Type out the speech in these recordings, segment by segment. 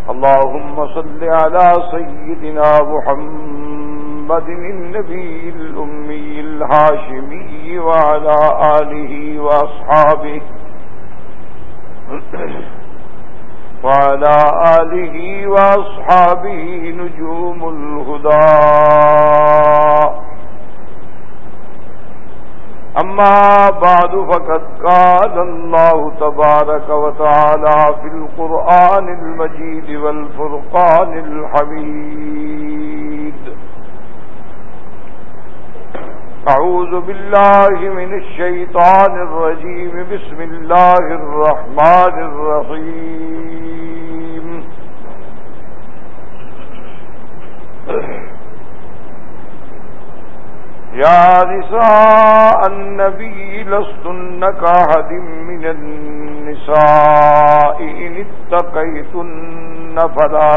اللهم صل على سيدنا محمد النبي الأمي الهاشمي وعلى آله وأصحابه نجوم الهدى. أما بعد فقد قال الله تبارك وتعالى في القرآن المجيد والفرقان الحميد: أعوذ بالله من الشيطان الرجيم. بسم الله الرحمن الرحيم. يا نساء النبي لستن كأحد من النساء إن اتقيتن فلا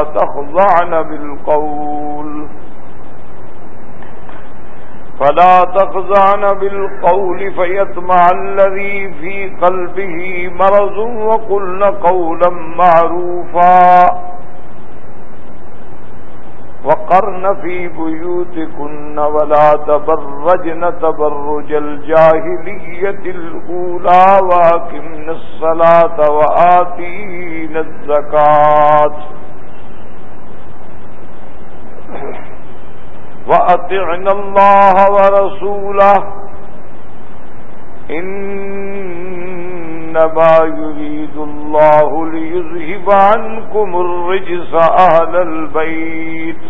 تخضعن بالقول فيطمع الذي في قلبه مرض وقلن قولا معروفا وقرن في بيوتكن ولا تبرجن تبرج الجاهلية الأولى وأقمن الصلاة وآتين الزكاة وأطعن الله ورسوله إنما يريد الله ليذهب عنكم الرجس أهل البيت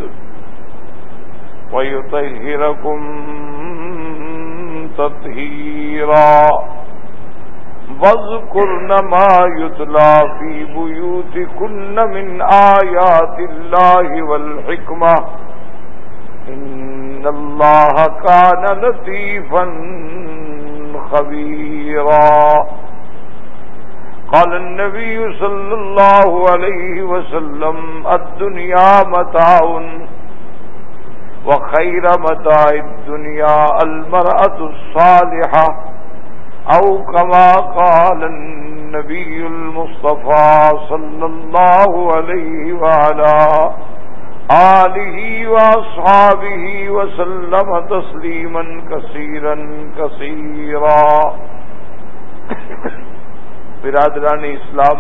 ويطهركم تطهيرا. واذكرن ما يتلى في بيوتكن من آيات الله والحكمة إن الله كان لطيفا خبيرا. قال النبي صلى الله عليه وسلم: الدنيا متاع وخير متاع الدنيا المرأة الصالحة، أو كما قال النبي المصطفى صلى الله عليه وعلى آلہ وأصحابہ وسلم تسلیما کثیرا کثیرا. برادران اسلام،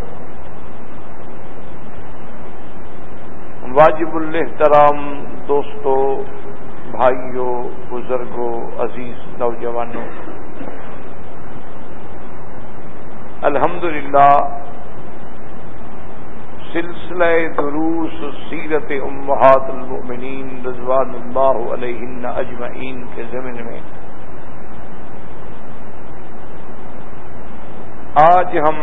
واجب الاحترام دوستو، بھائیوں، بزرگوں، عزیز نوجوانوں، الحمدللہ سلسلہ دروس سیرت امہات المؤمنین رضوان اللہ علیہن اجمعین کے ضمن میں آج ہم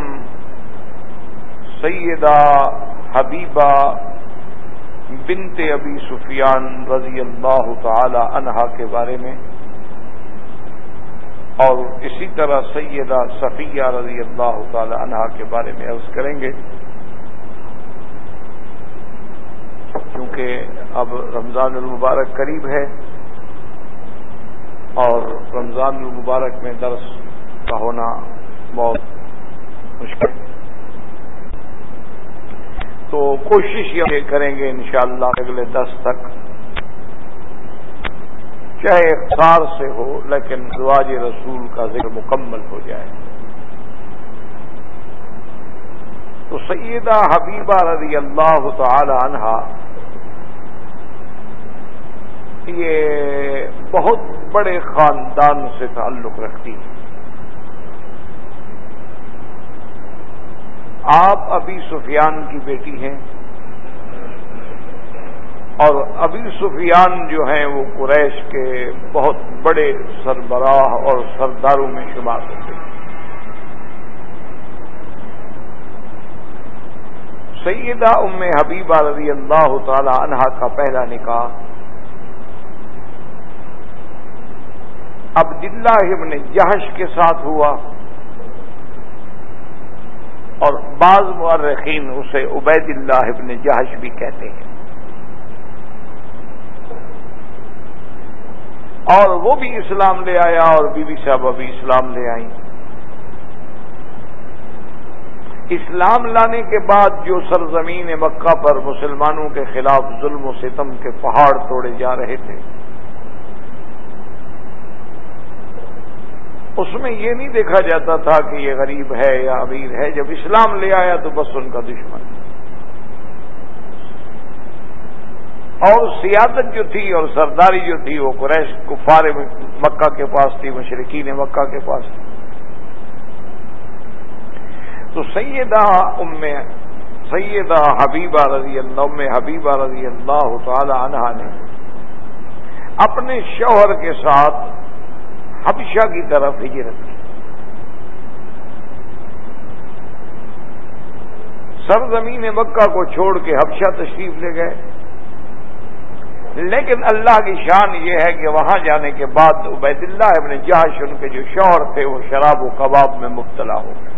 سیدہ حبیبہ بنت ابی سفیان رضی اللہ تعالی عنہا کے بارے میں اور اسی طرح سیدہ صفیہ رضی اللہ تعالی عنہا کے بارے میں عرض کریں گے. کیونکہ اب رمضان المبارک قریب ہے اور رمضان المبارک میں درس کا ہونا بہت مشکل، تو کوشش یہ کریں گے انشاءاللہ اگلے 10 تک، چاہے اختصار سے ہو لیکن ازواج رسول کا ذکر مکمل ہو جائے. تو سیدہ حبیبہ رضی اللہ تعالی عنہا یہ بہت بڑے خاندان سے تعلق رکھتی ہے. آپ ابی سفیان کی بیٹی ہیں اور ابی سفیان جو ہیں وہ قریش کے بہت بڑے سربراہ اور سرداروں میں شمار ہوتے ہیں. سیدہ ام حبیبہ رضی اللہ تعالی عنہا کا پہلا نکاح عبداللہ ابن جہش کے ساتھ ہوا اور بعض مورخین اسے عبید اللہ ابن جہش بھی کہتے ہیں. اور وہ بھی اسلام لے آیا اور بی بی صاحبہ بھی اسلام لے آئیں. اسلام لانے کے بعد جو سرزمین مکہ پر مسلمانوں کے خلاف ظلم و ستم کے پہاڑ توڑے جا رہے تھے، اس میں یہ نہیں دیکھا جاتا تھا کہ یہ غریب ہے یا امیر ہے. جب اسلام لے آیا تو بس ان کا دشمن. اور سیادت جو تھی اور سرداری جو تھی وہ قریش کفار مکہ کے پاس تھی، مشرکین مکہ کے پاس تھی. تو سیدہ حبیبہ رضی اللہ تعالی عنہا نے اپنے شوہر کے ساتھ حبشہ کی طرف ہجرت کی. سرزمین مکہ کو چھوڑ کے حبشہ تشریف لے گئے. لیکن اللہ کی شان یہ ہے کہ وہاں جانے کے بعد عبید اللہ ابن جہش ان کے جو شوہر تھے وہ شراب و کباب میں مبتلا ہو گئے،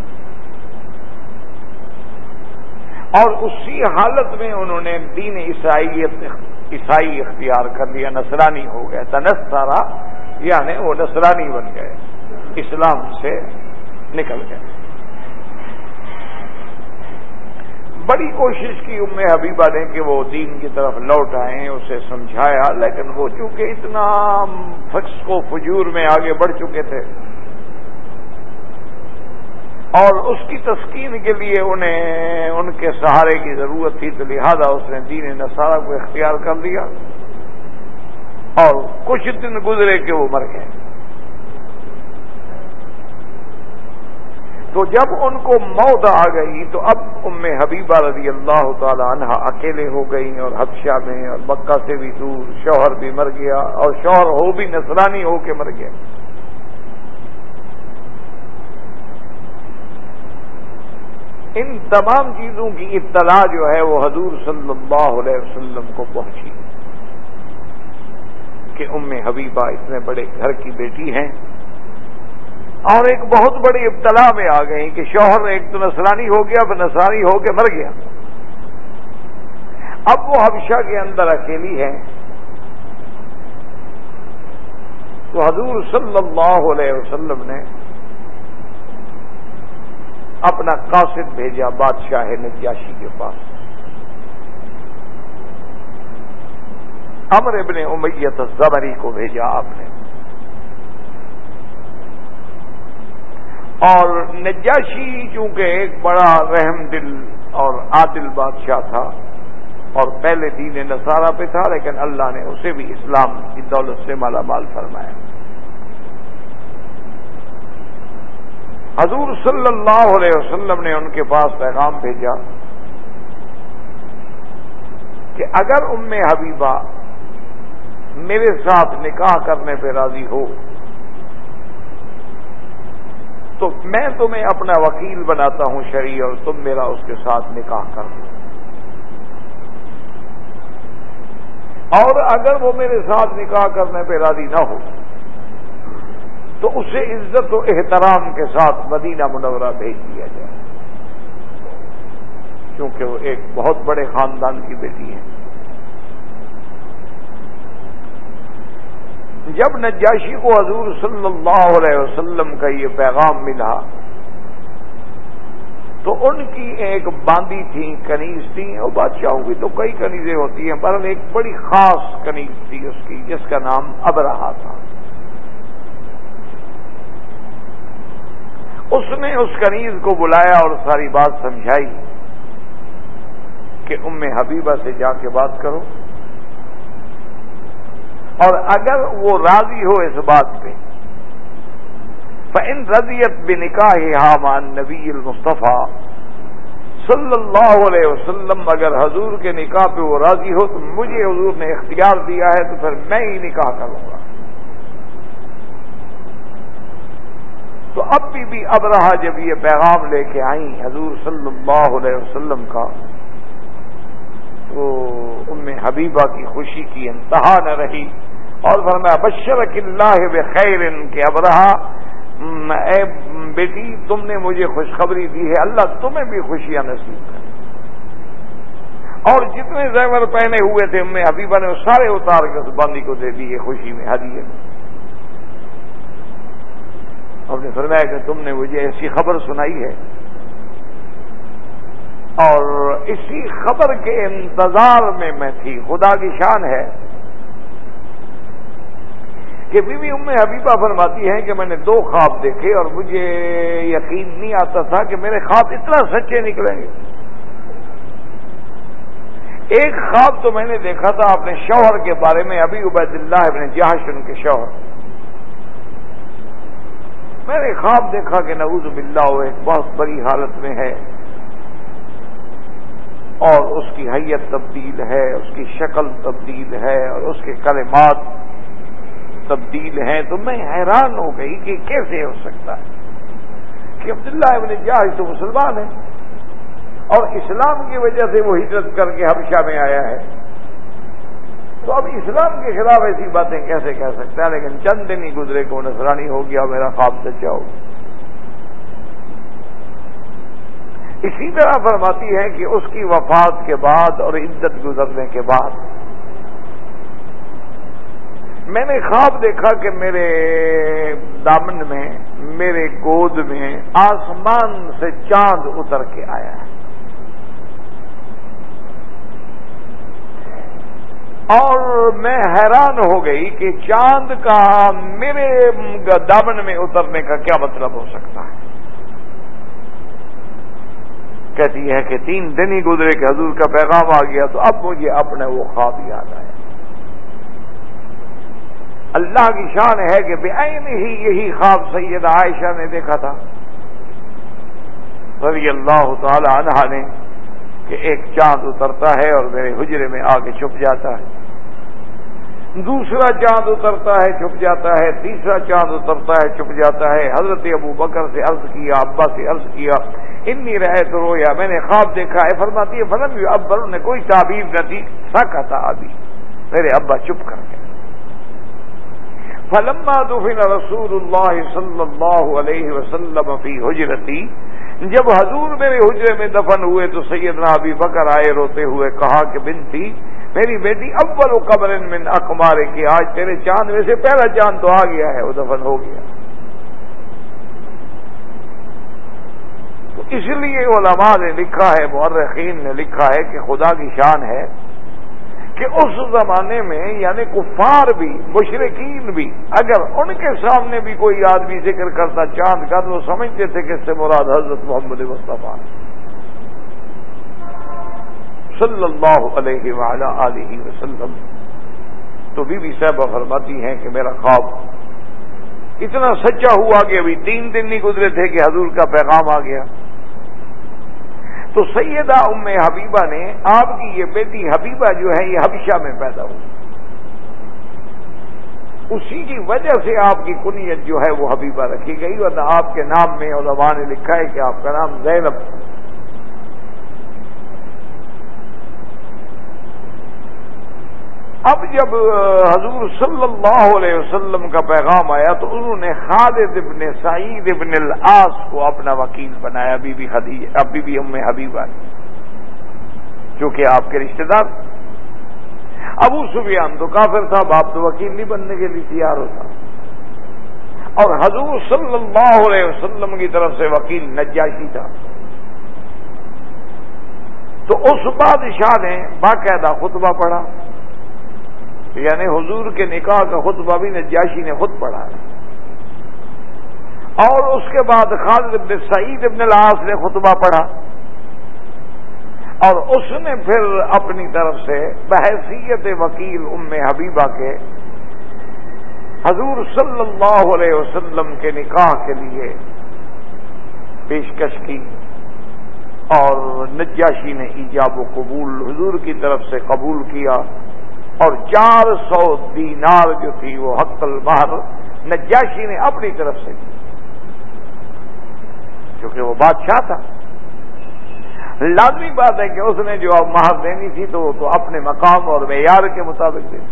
اور اسی حالت میں انہوں نے دین عیسائی اختیار کر لیا، نصرانی ہو گئے. تنصرا یعنی وہ نصرانی بن گئے، اسلام سے نکل گئے. بڑی کوشش کی ام حبیبہ نے کہ وہ دین کی طرف لوٹ آئیں، اسے سمجھایا، لیکن وہ چونکہ اتنا فسق و فجور میں آگے بڑھ چکے تھے اور اس کی تسکین کے لیے انہیں ان کے سہارے کی ضرورت تھی، تو لہذا اس نے دین نصارہ کو اختیار کر لیا. اور کچھ دن گزرے کہ وہ مر گئے. تو جب ان کو موت آ گئی تو اب ام حبیبہ رضی اللہ تعالی عنہا اکیلے ہو گئیں اور حبشہ میں اور مکہ سے بھی دور. شوہر بھی مر گیا اور شوہر ہو بھی نصرانی ہو کے مر گیا. ان تمام چیزوں کی اطلاع جو ہے وہ حضور صلی اللہ علیہ وسلم کو پہنچی کہ ام حبیبہ اتنے بڑے گھر کی بیٹی ہیں اور ایک بہت بڑی ابتلا میں آ گئی کہ شوہر ایک تو نصرانی ہو گیا، پھر نصرانی ہو کے مر گیا. اب وہ حبشہ کے اندر اکیلی ہے. تو حضور صلی اللہ علیہ وسلم نے اپنا قاصد بھیجا بادشاہ نجاشی کے پاس. عمرو ابن امیہ الزمری کو بھیجا آپ نے. اور نجاشی چونکہ ایک بڑا رحم دل اور عادل بادشاہ تھا اور پہلے دین نصارہ پہ تھا، لیکن اللہ نے اسے بھی اسلام کی دولت سے مالا مال فرمایا. حضور صلی اللہ علیہ وسلم نے ان کے پاس پیغام بھیجا کہ اگر ام حبیبہ میرے ساتھ نکاح کرنے پہ راضی ہو تو میں تمہیں اپنا وکیل بناتا ہوں شرعی، اور تم میرا اس کے ساتھ نکاح کر دو. اور اگر وہ میرے ساتھ نکاح کرنے پہ راضی نہ ہو تو اسے عزت و احترام کے ساتھ مدینہ منورہ بھیج دیا جائے، کیونکہ وہ ایک بہت بڑے خاندان کی بیٹی ہے. جب نجاشی کو حضور صلی اللہ علیہ وسلم کا یہ پیغام ملا تو ان کی ایک باندی تھی، کنیز تھی، اور بادشاہوں کی تو کئی کنیزیں ہوتی ہیں، پر ایک بڑی خاص کنیز تھی اس کی جس کا نام ابرہہ تھا. اس نے اس کنیز کو بلایا اور ساری بات سمجھائی کہ ام حبیبہ سے جا کے بات کرو، اور اگر وہ راضی ہو اس بات پہ فَإِن رَضِيَتْ بِنِكَاحِهَا مَعَ النَّبِيِّ الْمُصْطَفَىٰ صلی اللہ علیہ وسلم، اگر حضور کے نکاح پہ وہ راضی ہو تو مجھے حضور نے اختیار دیا ہے تو پھر میں ہی نکاح کروں گا. تو اب بھی ابرہہ جب یہ پیغام لے کے آئیں حضور صلی اللہ علیہ وسلم کا تو ام حبیبہ کی خوشی کی انتہا نہ رہی اور فرمایا بشرک اللہ بخیر کہ ابرہہ اے بیٹی تم نے مجھے خوشخبری دی ہے، اللہ تمہیں بھی خوشیاں نصیب کرے. اور جتنے زیور پہنے ہوئے تھے ام حبیبہ نے سارے اتار کے اس باندی کو دے دیے خوشی میں، ہدیے میں. آپ نے فرمایا کہ تم نے مجھے ایسی خبر سنائی ہے اور اسی خبر کے انتظار میں تھی. خدا کی شان ہے کہ بی بی ام حبیبہ فرماتی ہیں کہ میں نے 2 خواب دیکھے اور مجھے یقین نہیں آتا تھا کہ میرے خواب اتنا سچے نکلیں گے. ایک خواب تو میں نے دیکھا تھا اپنے شوہر کے بارے میں، ابی عبید اللہ ابن جہش ان کے شوہر. میں نے خواب دیکھا کہ نعوذ باللہ وہ ایک بہت بڑی حالت میں ہے اور اس کی حیت تبدیل ہے، اس کی شکل تبدیل ہے اور اس کے کلمات تبدیل ہیں. تو میں حیران ہو گئی کہ کیسے ہو سکتا ہے کہ عبداللہ ابن جہش تو مسلمان ہے اور اسلام کی وجہ سے وہ ہجرت کر کے حبشہ میں آیا ہے، تو اب اسلام کے خلاف ایسی باتیں کیسے کہہ سکتا ہے؟ لیکن چند دن ہی گزرے کہ وہ نصرانی ہو گیا، میرا خواب سچا ہو. اسی طرح فرماتی ہے کہ اس کی وفات کے بعد اور عدت گزرنے کے بعد میں نے خواب دیکھا کہ میرے دامن میں، میرے گود میں آسمان سے چاند اتر کے آیا ہے اور میں حیران ہو گئی کہ چاند کا میرے دامن میں اترنے کا کیا مطلب ہو سکتا ہے. کہتی ہے کہ 3 دن ہی گزرے کہ حضور کا پیغام آ گیا، تو اب مجھے اپنے وہ خواب یاد آیا. اللہ کی شان ہے کہ بعین ہی یہی خواب سیدہ عائشہ نے دیکھا تھا رضی اللہ تعالی عنہا نے کہ ایک چاند اترتا ہے اور میرے حجرے میں آ کے چھپ جاتا ہے، دوسرا چاند اترتا ہے چھپ جاتا ہے، تیسرا چاند اترتا ہے چھپ جاتا ہے. حضرت ابو بکر سے عرض کیا، ابا سے عرض کیا، انی رأیت رؤیا، میں نے خواب دیکھا ہے. فرماتی ہے فلم ابر نے کوئی تعبیر نہ دی، سکت ابی، میرے ابا چپ کر گئے. فلما دفن رسول اللہ صلی اللہ علیہ وسلم فی حجرتی، جب حضور میرے حجرے میں دفن ہوئے تو سیدنا ابی بکر آئے روتے ہوئے، کہا کہ بنتی، میری بیٹی، اول قمر من اقمار کی، آج تیرے چاند میں سے پہلا چاند تو آ گیا ہے، وہ دفن ہو گیا. تو اس لیے علماء نے لکھا ہے، مورخین نے لکھا ہے کہ خدا کی شان ہے کہ اس زمانے میں یعنی کفار بھی، مشرکین بھی، اگر ان کے سامنے بھی کوئی آدمی ذکر کرتا چاند کا تو وہ سمجھتے تھے کہ اس سے مراد حضرت محمد مصطفیٰ صلی اللہ علیہ وعلی آلہ وسلم. تو بی بی صاحبہ فرماتی ہیں کہ میرا خواب اتنا سچا ہوا کہ ابھی 3 دن نہیں گزرے تھے کہ حضور کا پیغام آ گیا. تو سیدہ ام حبیبہ نے، آپ کی یہ بیٹی حبیبہ جو ہے یہ حبشہ میں پیدا ہوئی، اسی کی وجہ سے آپ کی کنیت جو ہے وہ حبیبہ رکھی گئی، ورنہ آپ کے نام میں علماء نے لکھا ہے کہ آپ کا نام زینب. اب جب حضور صلی اللہ علیہ وسلم کا پیغام آیا تو انہوں نے خالد ابن سعید ابن العاص کو اپنا وکیل بنایا، بی بی ام حبیبہ نے، جو کہ آپ کے رشتہ دار. ابو سفیان تو کافر تھا، باپ تو وکیل نہیں بننے کے لیے تیار ہوتا، اور حضور صلی اللہ علیہ وسلم کی طرف سے وکیل نجاشی تھا. تو اس بادشاہ نے باقاعدہ خطبہ پڑھا، یعنی حضور کے نکاح کا خطبہ بھی نجاشی نے خود پڑھا ہے، اور اس کے بعد خالد ابن سعید ابن العاص نے خطبہ پڑھا، اور اس نے پھر اپنی طرف سے بحیثیت وکیل ام حبیبہ کے حضور صلی اللہ علیہ وسلم کے نکاح کے لیے پیشکش کی، اور نجاشی نے ایجاب و قبول حضور کی طرف سے قبول کیا، اور 400 دینار جو تھی وہ حق المہر نجاشی نے اپنی طرف سے کی، کیونکہ وہ بادشاہ تھا. لازمی بات ہے کہ اس نے جو مہر دینی تھی تو وہ تو اپنے مقام اور معیار کے مطابق دینی.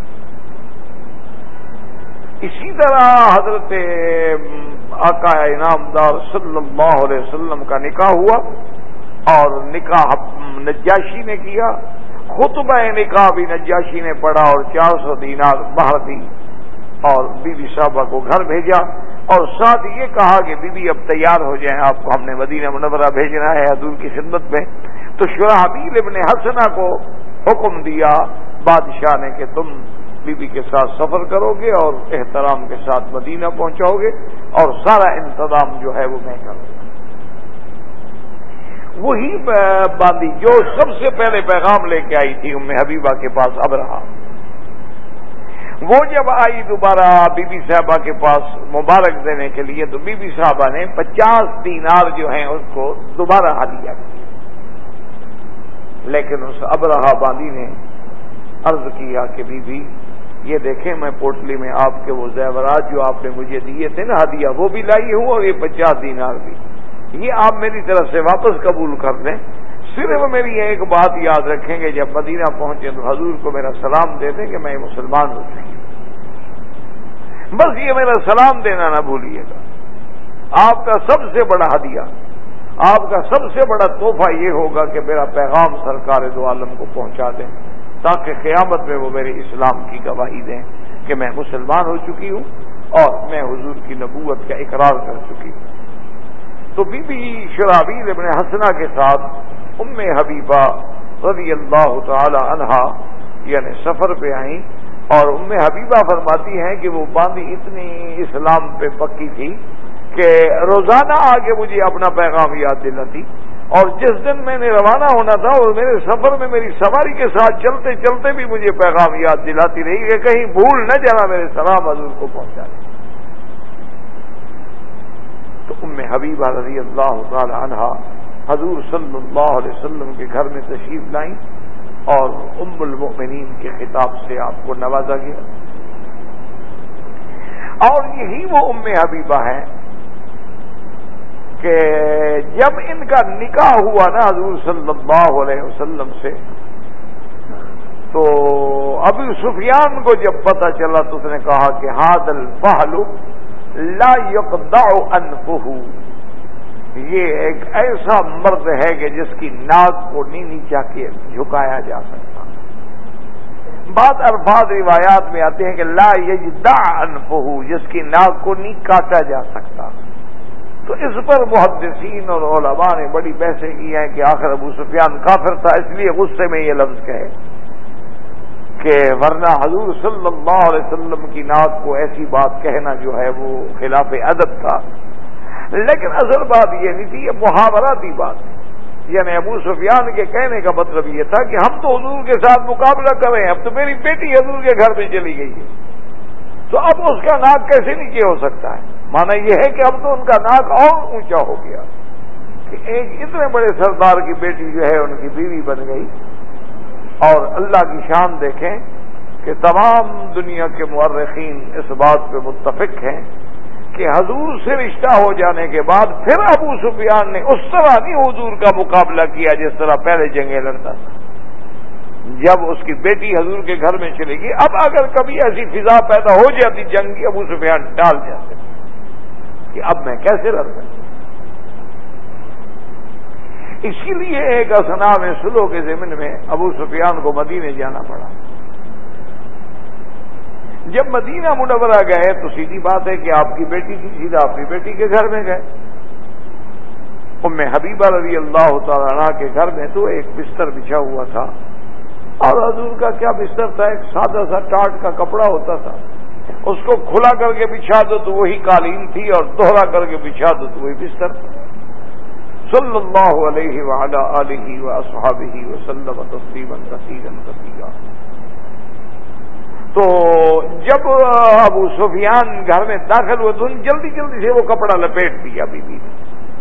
اسی طرح حضرت آقا انعامدار صلی اللہ علیہ وسلم کا نکاح ہوا، اور نکاح نجاشی نے کیا، خطبہ نکاح بھی نجاشی نے پڑھا، اور 400 دینار مہر دی، اور بی بی صاحبہ کو گھر بھیجا. اور ساتھ یہ کہا کہ بی بی اب تیار ہو جائیں، آپ کو ہم نے مدینہ منورہ بھیجنا ہے حضور کی خدمت میں۔ تو شرحبیل ابن حسنہ کو حکم دیا بادشاہ نے کہ تم بی بی کے ساتھ سفر کرو گے اور احترام کے ساتھ مدینہ پہنچاؤ گے، اور سارا انتظام جو ہے وہ میں کروں گا۔ وہی باندی جو سب سے پہلے پیغام لے کے آئی تھی ام حبیبہ کے پاس ابرہہ، وہ جب آئی دوبارہ بی بی صاحبہ کے پاس مبارک دینے کے لیے، تو بی بی صاحبہ نے 50 دینار جو ہیں اس کو دوبارہ ہدیہ کیا۔ لیکن اس ابرہہ باندی نے عرض کیا کہ بی بی یہ دیکھیں میں پوٹلی میں آپ کے وہ زیورات جو آپ نے مجھے دیے تھے نا ہدیہ، وہ بھی لائی ہوں اور یہ 50 دینار بھی، یہ آپ میری طرف سے واپس قبول کر لیں۔ صرف میری ایک بات یاد رکھیں گے، جب مدینہ پہنچے تو حضور کو میرا سلام دے دیں کہ میں مسلمان ہو چکی ہوں، بس یہ میرا سلام دینا نہ بھولیے گا۔ آپ کا سب سے بڑا ہدیہ، آپ کا سب سے بڑا تحفہ یہ ہوگا کہ میرا پیغام سرکار دو عالم کو پہنچا دیں، تاکہ قیامت میں وہ میرے اسلام کی گواہی دیں کہ میں مسلمان ہو چکی ہوں اور میں حضور کی نبوت کا اقرار کر چکی ہوں۔ تو بی بی شرحبیل ابن حسنہ کے ساتھ ام حبیبہ رضی اللہ تعالی عنہا یعنی سفر پہ آئیں، اور ام حبیبہ فرماتی ہیں کہ وہ باندی اتنی اسلام پہ پکی تھی کہ روزانہ آگے مجھے اپنا پیغام یاد دلاتی، اور جس دن میں نے روانہ ہونا تھا اور میرے سفر میں میری سواری کے ساتھ چلتے چلتے بھی مجھے پیغام یاد دلاتی رہی کہ کہیں بھول نہ جانا میرے سلام حضور کو پہنچا دیں۔ تو ام حبیبہ رضی اللہ تعالی عنہا حضور صلی اللہ علیہ وسلم کے گھر میں تشریف لائیں، اور ام المؤمنین کے خطاب سے آپ کو نوازا گیا، اور یہی وہ ام حبیبہ ہے کہ جب ان کا نکاح ہوا نا حضور صلی اللہ علیہ وسلم سے، تو ابو سفیان کو جب پتہ چلا تو اس نے کہا کہ ھذا الفحل لا يقدع انفہ، یہ ایک ایسا مرد ہے کہ جس کی ناک کو نہیں نیچا کے جھکایا جا سکتا۔ بعض الفاظ روایات میں آتے ہیں کہ لا یجدع انفہ، جس کی ناک کو نہیں کاٹا جا سکتا۔ تو اس پر محدثین اور علماء نے بڑی بحثیں کی ہیں کہ آخر ابو سفیان کافر تھا اس لیے غصے میں یہ لفظ کہے، کہ ورنہ حضور صلی اللہ علیہ وسلم کی ناک کو ایسی بات کہنا جو ہے وہ خلاف ادب تھا۔ لیکن اصل بات یہ نہیں تھی، یہ محاوراتی بات تھی، یعنی ابو سفیان کے کہنے کا مطلب یہ تھا کہ ہم تو حضور کے ساتھ مقابلہ کریں، اب تو میری بیٹی حضور کے گھر میں چلی گئی ہے، تو اب اس کا ناک کیسے نیچے ہو سکتا ہے؟ مانا یہ ہے کہ اب تو ان کا ناک اور اونچا ہو گیا کہ ایک اتنے بڑے سردار کی بیٹی جو ہے ان کی بیوی بن گئی۔ اور اللہ کی شان دیکھیں کہ تمام دنیا کے مورخین اس بات پہ متفق ہیں کہ حضور سے رشتہ ہو جانے کے بعد پھر ابو سفیان نے اس طرح نہیں حضور کا مقابلہ کیا جس طرح پہلے جنگیں لڑتا تھا۔ جب اس کی بیٹی حضور کے گھر میں چلے گی، اب اگر کبھی ایسی فضا پیدا ہو جاتی جنگ کی، ابو سفیان ٹال جاتے کہ اب میں کیسے لڑ سکتا۔ اسی لیے ایک اثنا میں صلح کے ضمن میں ابو سفیان کو مدینے جانا پڑا۔ جب مدینہ منورہ گئے تو سیدھی بات ہے کہ آپ کی بیٹی تھی، سیدھا اپنی بیٹی کے گھر میں گئے۔ ام حبیبہ رضی اللہ تعالی عنہ کے گھر میں تو ایک بستر بچھا ہوا تھا، اور حضور کا کیا بستر تھا، ایک سادہ سا ٹاٹ کا کپڑا ہوتا تھا، اس کو کھلا کر کے بچھا دو تو وہی قالین تھی، اور دوہرا کر کے بچھا دو تو وہی بستر تھا۔ صلی اللہ علیہ وعلی آلہ واصحابہ وسلم تسلیما کثیرا کثیرا۔ تو جب ابو سفیان گھر میں داخل ہوئے تو جلدی جلدی سے وہ کپڑا لپیٹ دیا بیوی نے۔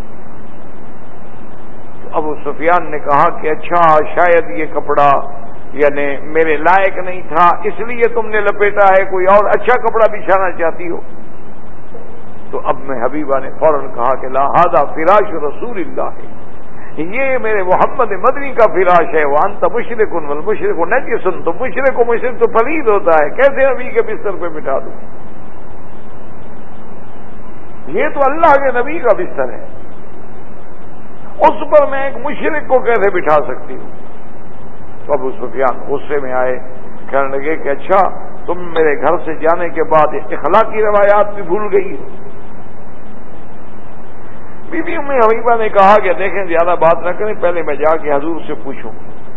ابو سفیان نے کہا کہ اچھا شاید یہ کپڑا یعنی میرے لائق نہیں تھا اس لیے تم نے لپیٹا ہے، کوئی اور اچھا کپڑا بچھانا چاہتی ہو؟ تو اب میں حبیبہ نے فوراً کہا کہ لا ھذا فراش رسول اللہ، یہ میرے محمد مدنی کا فراش ہے۔ وانت مشرک والمشرک نجس، تو مشرک تو پلید ہوتا ہے، کیسے نبی کے بستر پہ بٹھا دوں؟ یہ تو اللہ کے نبی کا بستر ہے، اس پر میں ایک مشرک کو کیسے بٹھا سکتی ہوں؟ تو ابو سفیان غصے میں آئے، کہنے لگے کہ اچھا تم میرے گھر سے جانے کے بعد اخلاقی روایات بھی بھول گئی، بی بی ام حبیبہ نے کہا کہ دیکھیں زیادہ بات نہ کریں، پہلے میں جا کے حضور سے پوچھوں۔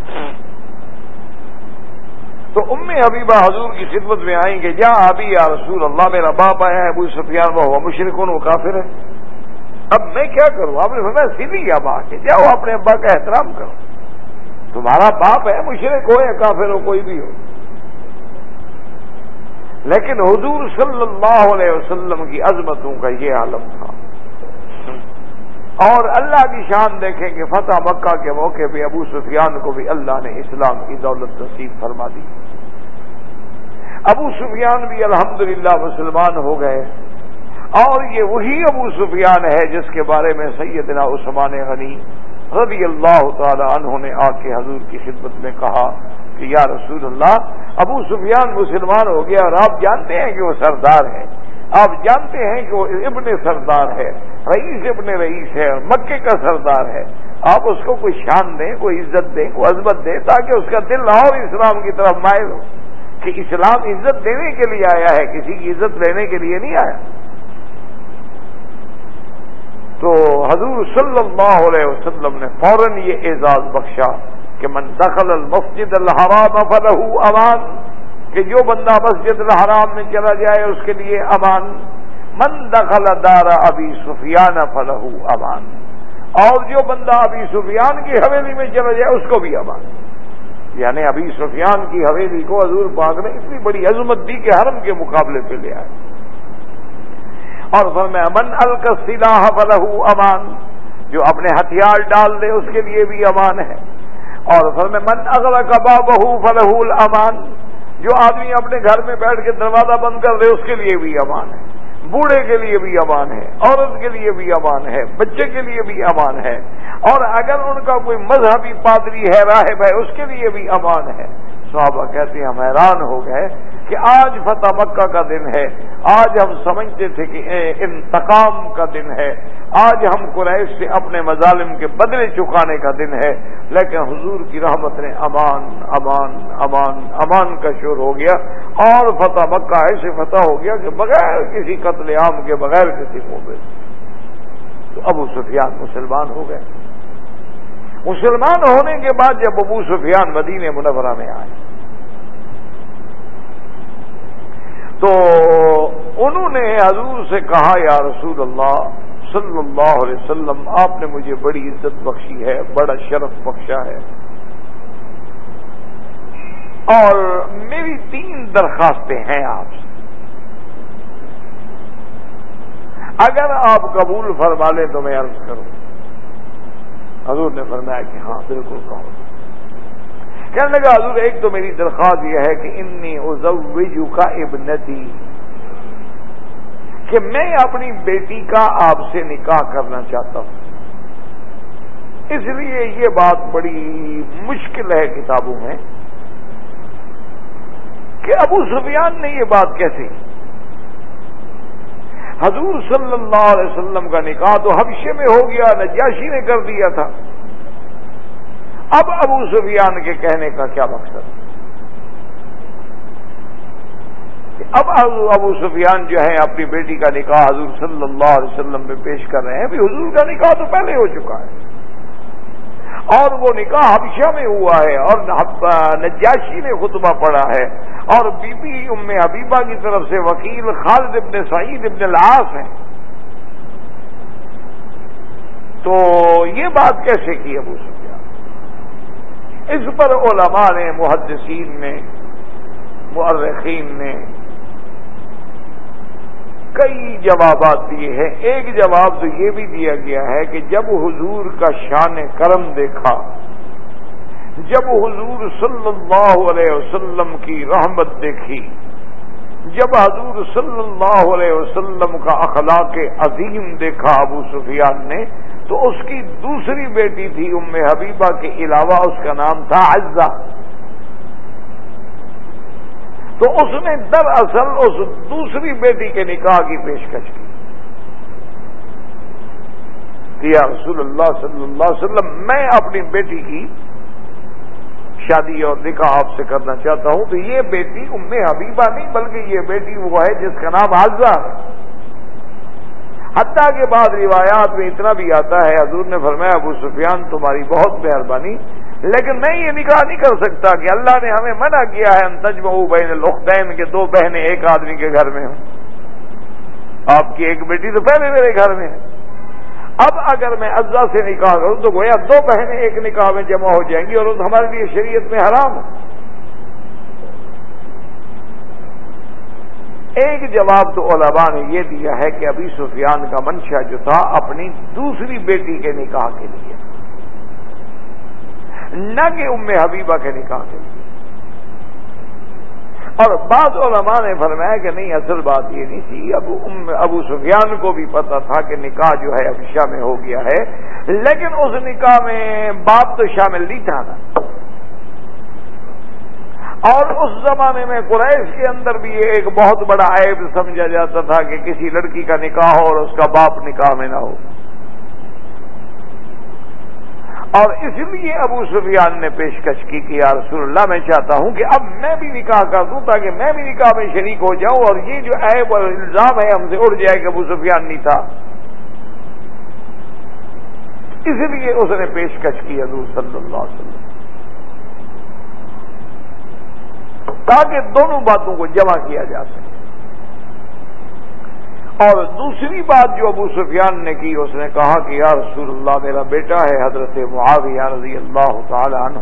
تو ام حبیبہ حضور کی خدمت میں آئیں کہ جا ابی یا رسول اللہ، میرا باپ آیا ہے ابو سفیان، وہ مشرکون، وہ کافر ہے، اب میں کیا کروں؟ آپ نے فرمایا سیدھی یا باپ کے جاؤ، اپنے ابا کا احترام کرو، تمہارا باپ ہے، مشرک ہو یا کافر ہو، کوئی بھی ہو۔ لیکن حضور صلی اللہ علیہ وسلم کی عظمتوں کا یہ عالم تھا، اور اللہ کی شان دیکھیں کہ فتح مکہ کے موقع پہ ابو سفیان کو بھی اللہ نے اسلام کی دولت نصیب فرما دی۔ ابو سفیان بھی الحمدللہ مسلمان ہو گئے، اور یہ وہی ابو سفیان ہے جس کے بارے میں سیدنا عثمان غنی رضی اللہ تعالی عنہ نے آ کے حضور کی خدمت میں کہا کہ یا رسول اللہ، ابو سفیان مسلمان ہو گیا، اور آپ جانتے ہیں کہ وہ سردار ہے، آپ جانتے ہیں کہ وہ ابن سردار ہے، رئیس ابن رئیس ہے، اور مکے کا سردار ہے، آپ اس کو کوئی شان دیں، کوئی عزت دیں، کوئی عظمت دیں، تاکہ اس کا دل اور اسلام کی طرف مائل ہو کہ اسلام عزت دینے کے لیے آیا ہے، کسی کی عزت لینے کے لیے نہیں آیا۔ تو حضور صلی اللہ علیہ وسلم نے فوراً یہ اعزاز بخشا کہ من دخل المسجد الحرام فلہ امان، کہ جو بندہ مسجد الحرام میں چلا جائے اس کے لیے امان، من دخل دار ابی سفیان فلہ امان، اور جو بندہ ابی سفیان کی حویلی میں چلا جائے اس کو بھی امان۔ یعنی ابی سفیان کی حویلی کو حضور پاک نے اتنی بڑی عظمت دی کہ حرم کے مقابلے پہ لے آئے، اور فرمایا من القى السلاح فلہ امان، جو اپنے ہتھیار ڈال دے اس کے لیے بھی امان ہے، اور فرمایا من اغلق بابہ فلہ الامان، جو آدمی اپنے گھر میں بیٹھ کے دروازہ بند کر دے اس کے لیے بھی امان ہے، بوڑھے کے لیے بھی امان ہے، عورت کے لیے بھی امان ہے، بچے کے لیے بھی امان ہے، اور اگر ان کا کوئی مذہبی پادری ہے، راہب ہے، اس کے لیے بھی امان ہے۔ صحابہ کہتے ہیں ہم حیران ہو گئے کہ آج فتح مکہ کا دن ہے، آج ہم سمجھتے تھے کہ انتقام کا دن ہے، آج ہم قریش سے اپنے مظالم کے بدلے چکانے کا دن ہے، لیکن حضور کی رحمت نے امان امان امان امان کا شور ہو گیا، اور فتح مکہ ایسے فتح ہو گیا کہ بغیر کسی قتل عام کے، بغیر کسی موبے، تو ابو سفیان مسلمان ہو گئے۔ مسلمان ہونے کے بعد جب ابو سفیان مدینہ منورہ میں آئے تو انہوں نے حضور سے کہا یا رسول اللہ صلی اللہ علیہ وسلم، آپ نے مجھے بڑی عزت بخشی ہے، بڑا شرف بخشا ہے، اور میری 3 درخواستیں ہیں آپ سے، اگر آپ قبول فرما لیں تو میں عرض کروں۔ حضور نے فرمایا کہ ہاں بالکل کہو۔ کہنے لگا حضور ایک تو میری درخواست یہ ہے کہ انی ازوجک ابنتی، کہ میں اپنی بیٹی کا آپ سے نکاح کرنا چاہتا ہوں، اس لیے یہ بات بڑی مشکل ہے کتابوں میں کہ ابو سفیان نے یہ بات کیسے، حضور صلی اللہ علیہ وسلم کا نکاح تو حبشے میں ہو گیا، نجاشی نے کر دیا تھا، اب ابو سفیان کے کہنے کا کیا مقصد؟ اب ابو سفیان جو ہے اپنی بیٹی کا نکاح حضور صلی اللہ علیہ وسلم میں پیش کر رہے ہیں، بھی حضور کا نکاح تو پہلے ہو چکا ہے، اور وہ نکاح حبشہ میں ہوا ہے، اور نجاشی نے خطبہ پڑھا ہے، اور بی بی ام حبیبہ کی طرف سے وکیل خالد ابن سعید ابن العاص ہیں، تو یہ بات کیسے کی ابو سفیان؟ اس پر علماء نے، محدثین نے، مؤرخین نے کئی جوابات دیے ہیں۔ ایک جواب تو یہ بھی دیا گیا ہے کہ جب حضور کا شان کرم دیکھا، جب حضور صلی اللہ علیہ وسلم کی رحمت دیکھی، جب حضور صلی اللہ علیہ وسلم کا اخلاق عظیم دیکھا ابو سفیان نے، تو اس کی دوسری بیٹی تھی ام حبیبہ کے علاوہ، اس کا نام تھا عزہ، تو اس نے دراصل اس دوسری بیٹی کے نکاح کی پیشکش کی کہ یا رسول اللہ صلی اللہ علیہ وسلم، میں اپنی بیٹی کی شادی اور نکاح آپ سے کرنا چاہتا ہوں، تو یہ بیٹی ام حبیبہ نہیں بلکہ یہ بیٹی وہ ہے جس کا نام عزہ ہے، حتیٰ کے بعد روایات میں اتنا بھی آتا ہے حضور نے فرمایا ابو سفیان تمہاری بہت مہربانی، لیکن میں یہ نکاح نہیں کر سکتا کہ اللہ نے ہمیں منع کیا ہے ان تجمعوا بین الاختین کے دو بہنیں ایک آدمی کے گھر میں ہوں۔ آپ کی ایک بیٹی تو پہلے میرے گھر میں ہے، اب اگر میں عزا سے نکاح کروں تو گویا دو بہنیں ایک نکاح میں جمع ہو جائیں گی اور ہمارے لیے شریعت میں حرام ہے۔ ایک جواب تو علماء نے یہ دیا ہے کہ ابی سفیان کا منشا جو تھا اپنی دوسری بیٹی کے نکاح کے لیے، نہ کہ ام حبیبہ کے نکاح کے لیے، اور بعض علماء نے فرمایا کہ نہیں، اصل بات یہ نہیں تھی، ابو سفیان کو بھی پتا تھا کہ نکاح جو ہے ابشا میں ہو گیا ہے، لیکن اس نکاح میں باپ تو شامل نہیں تھا نا، اور اس زمانے میں قریش کے اندر بھی یہ ایک بہت بڑا عیب سمجھا جاتا تھا کہ کسی لڑکی کا نکاح ہو اور اس کا باپ نکاح میں نہ ہو، اور اس لیے ابو سفیان نے پیشکش کی کہ یا رسول اللہ میں چاہتا ہوں کہ اب میں بھی نکاح کر دوں تاکہ میں بھی نکاح میں شریک ہو جاؤں اور یہ جو عیب اور الزام ہے ہم سے اڑ جائے کہ ابو سفیان نہیں تھا، اس لیے اس نے پیشکش کی حضور صلی اللہ علیہ وسلم، تاکہ دونوں باتوں کو جمع کیا جا سکے۔ اور دوسری بات جو ابو سفیان نے کی، اس نے کہا کہ یا رسول اللہ میرا بیٹا ہے حضرت معاویہ رضی اللہ تعالی عنہ،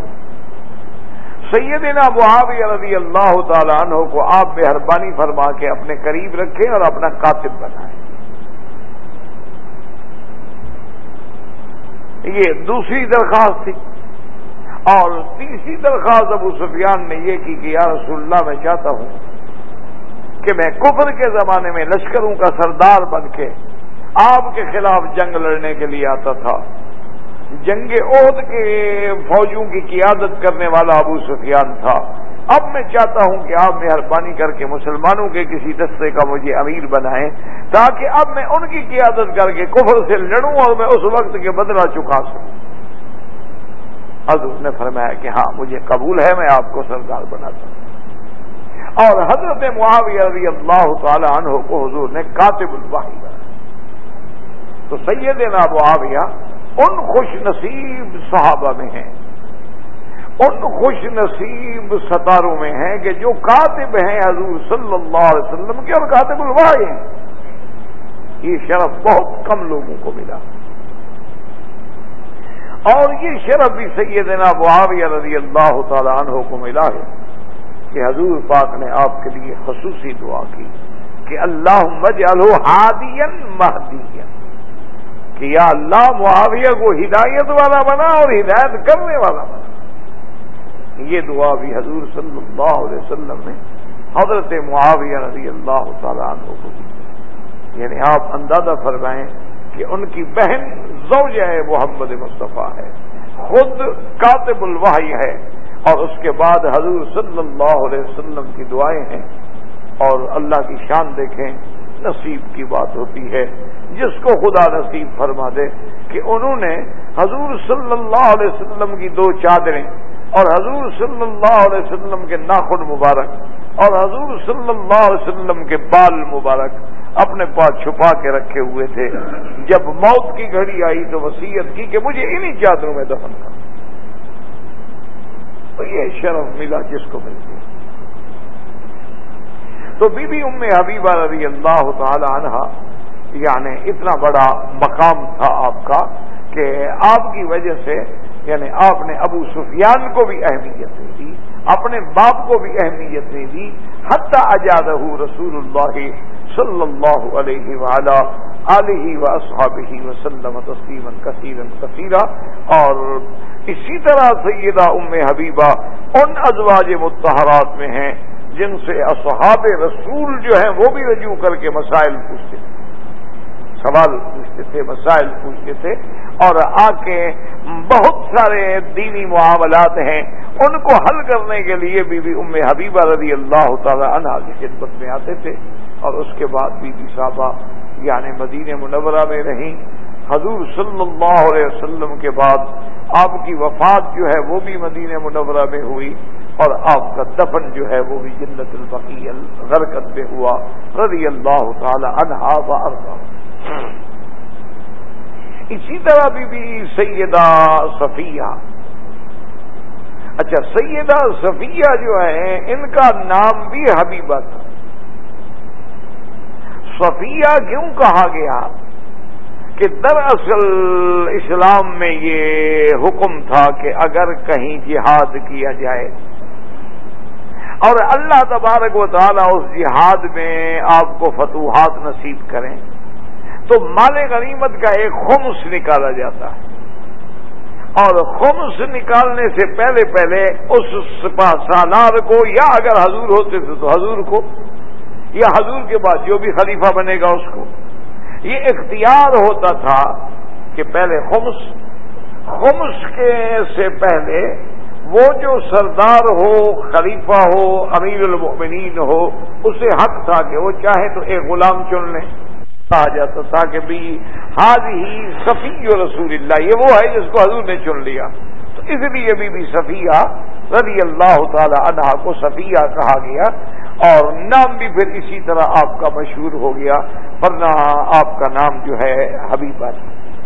سیدنا معاویہ رضی اللہ تعالی عنہ کو آپ مہربانی فرما کے اپنے قریب رکھیں اور اپنا کاتب بنائیں۔ یہ دوسری درخواست تھی، اور تیسری درخواست ابو سفیان نے یہ کی کہ یا رسول اللہ میں چاہتا ہوں کہ میں کفر کے زمانے میں لشکروں کا سردار بن کے آپ کے خلاف جنگ لڑنے کے لیے آتا تھا، جنگ احد کے فوجوں کی قیادت کرنے والا ابو سفیان تھا، اب میں چاہتا ہوں کہ آپ مہربانی کر کے مسلمانوں کے کسی دستے کا مجھے امیر بنائیں تاکہ اب میں ان کی قیادت کر کے کفر سے لڑوں اور میں اس وقت کے بدلہ چکا سکوں۔ حضرت نے فرمایا کہ ہاں مجھے قبول ہے، میں آپ کو سردار بناتا ہوں، اور حضرت معاویہ رضی اللہ تعالی عنہ کو حضور نے کاتب الوحی بنایا۔ تو سیدنا معاویہ ان خوش نصیب صحابہ میں ہیں، ان خوش نصیب ستاروں میں ہیں کہ جو کاتب ہیں حضور صلی اللہ علیہ وسلم کے اور کاتب الوحی ہیں۔ یہ شرف بہت کم لوگوں کو ملا، اور یہ شرف بھی سیدنا معاویہ رضی اللہ تعالی عنہ کو ملا ہے کہ حضور پاک نے آپ کے لیے خصوصی دعا کی کہ اللہم اجعلہ ہادیا مہدیا، کہ یا اللہ معاویہ کو ہدایت والا بنا اور ہدایت کرنے والا بنا۔ یہ دعا بھی حضور صلی اللہ علیہ وسلم نے حضرت معاویہ رضی اللہ تعالی عنہ کو دی، یعنی آپ اندازہ فرمائیں کہ ان کی بہن زوجہ محمد مصطفیٰ ہے، خود کاتب الوحی ہے، اور اس کے بعد حضور صلی اللہ علیہ وسلم کی دعائیں ہیں، اور اللہ کی شان دیکھیں، نصیب کی بات ہوتی ہے، جس کو خدا نصیب فرما دے کہ انہوں نے حضور صلی اللہ علیہ وسلم کی دو چادریں اور حضور صلی اللہ علیہ وسلم کے ناخن مبارک اور حضور صلی اللہ علیہ وسلم کے بال مبارک اپنے پاس چھپا کے رکھے ہوئے تھے۔ جب موت کی گھڑی آئی تو وصیت کی کہ مجھے انہی چادروں میں دفن کر، تو یہ شرف ملا جس کو ملتی۔ تو بی بی ام حبیبہ رضی اللہ تعالی عنہا، یعنی اتنا بڑا مقام تھا آپ کا کہ آپ کی وجہ سے یعنی آپ نے ابو سفیان کو بھی اہمیت نہیں دی، اپنے باپ کو بھی اہمیت نہیں دی، حتی اجازہ رسول اللہ صلی اللہ علیہ وعلا آلہ واصحابہ وسلم تسلیما کثیرا کثیرا۔ اور اسی طرح سیدہ ام حبیبہ ان ازواج مطہرات میں ہیں جن سے اصحاب رسول جو ہیں وہ بھی رجوع کر کے مسائل پوچھتے تھے، سوال پوچھتے تھے، مسائل پوچھتے تھے، اور آ کے بہت سارے دینی معاملات ہیں ان کو حل کرنے کے لیے بی بی ام حبیبہ رضی اللہ تعالی عنہا کی خدمت میں آتے تھے۔ اور اس کے بعد بی بی صاحبہ یعنی مدینہ منورہ میں رہیں، حضور صلی اللہ علیہ وسلم کے بعد آپ کی وفات جو ہے وہ بھی مدینہ منورہ میں ہوئی، اور آپ کا دفن جو ہے وہ بھی جنت البقیع الغرقد میں ہوا رضی اللہ تعالی عنہا وارضاہا۔ اسی طرح بی سیدہ صفیہ، اچھا سیدہ صفیہ جو ہے ان کا نام بھی حبیبہ تھا۔ صفیہ کیوں کہا گیا کہ دراصل اسلام میں یہ حکم تھا کہ اگر کہیں جہاد کیا جائے اور اللہ تبارک و تعالی اس جہاد میں آپ کو فتوحات نصیب کریں تو مال غنیمت کا ایک خمس نکالا جاتا ہے، اور خمس نکالنے سے پہلے پہلے اس سپہ سالار کو، یا اگر حضور ہوتے تھے تو حضور کو، یا حضور کے بعد جو بھی خلیفہ بنے گا اس کو، یہ اختیار ہوتا تھا کہ پہلے خمس کے سے پہلے وہ جو سردار ہو، خلیفہ ہو، امیر المؤمنین ہو، اسے حق تھا کہ وہ چاہے تو ایک غلام چن لیں۔ کہا جاتا تھا کہ بھی ہذہ صفی رسول اللہ، یہ وہ ہے جس کو حضور نے چن لیا، تو اس لیے بی صفیہ رضی اللہ تعالی عنہا کو صفیہ کہا گیا، اور نام بھی پھر اسی طرح آپ کا مشہور ہو گیا، ورنہ آپ کا نام جو ہے حبیبہ تھا۔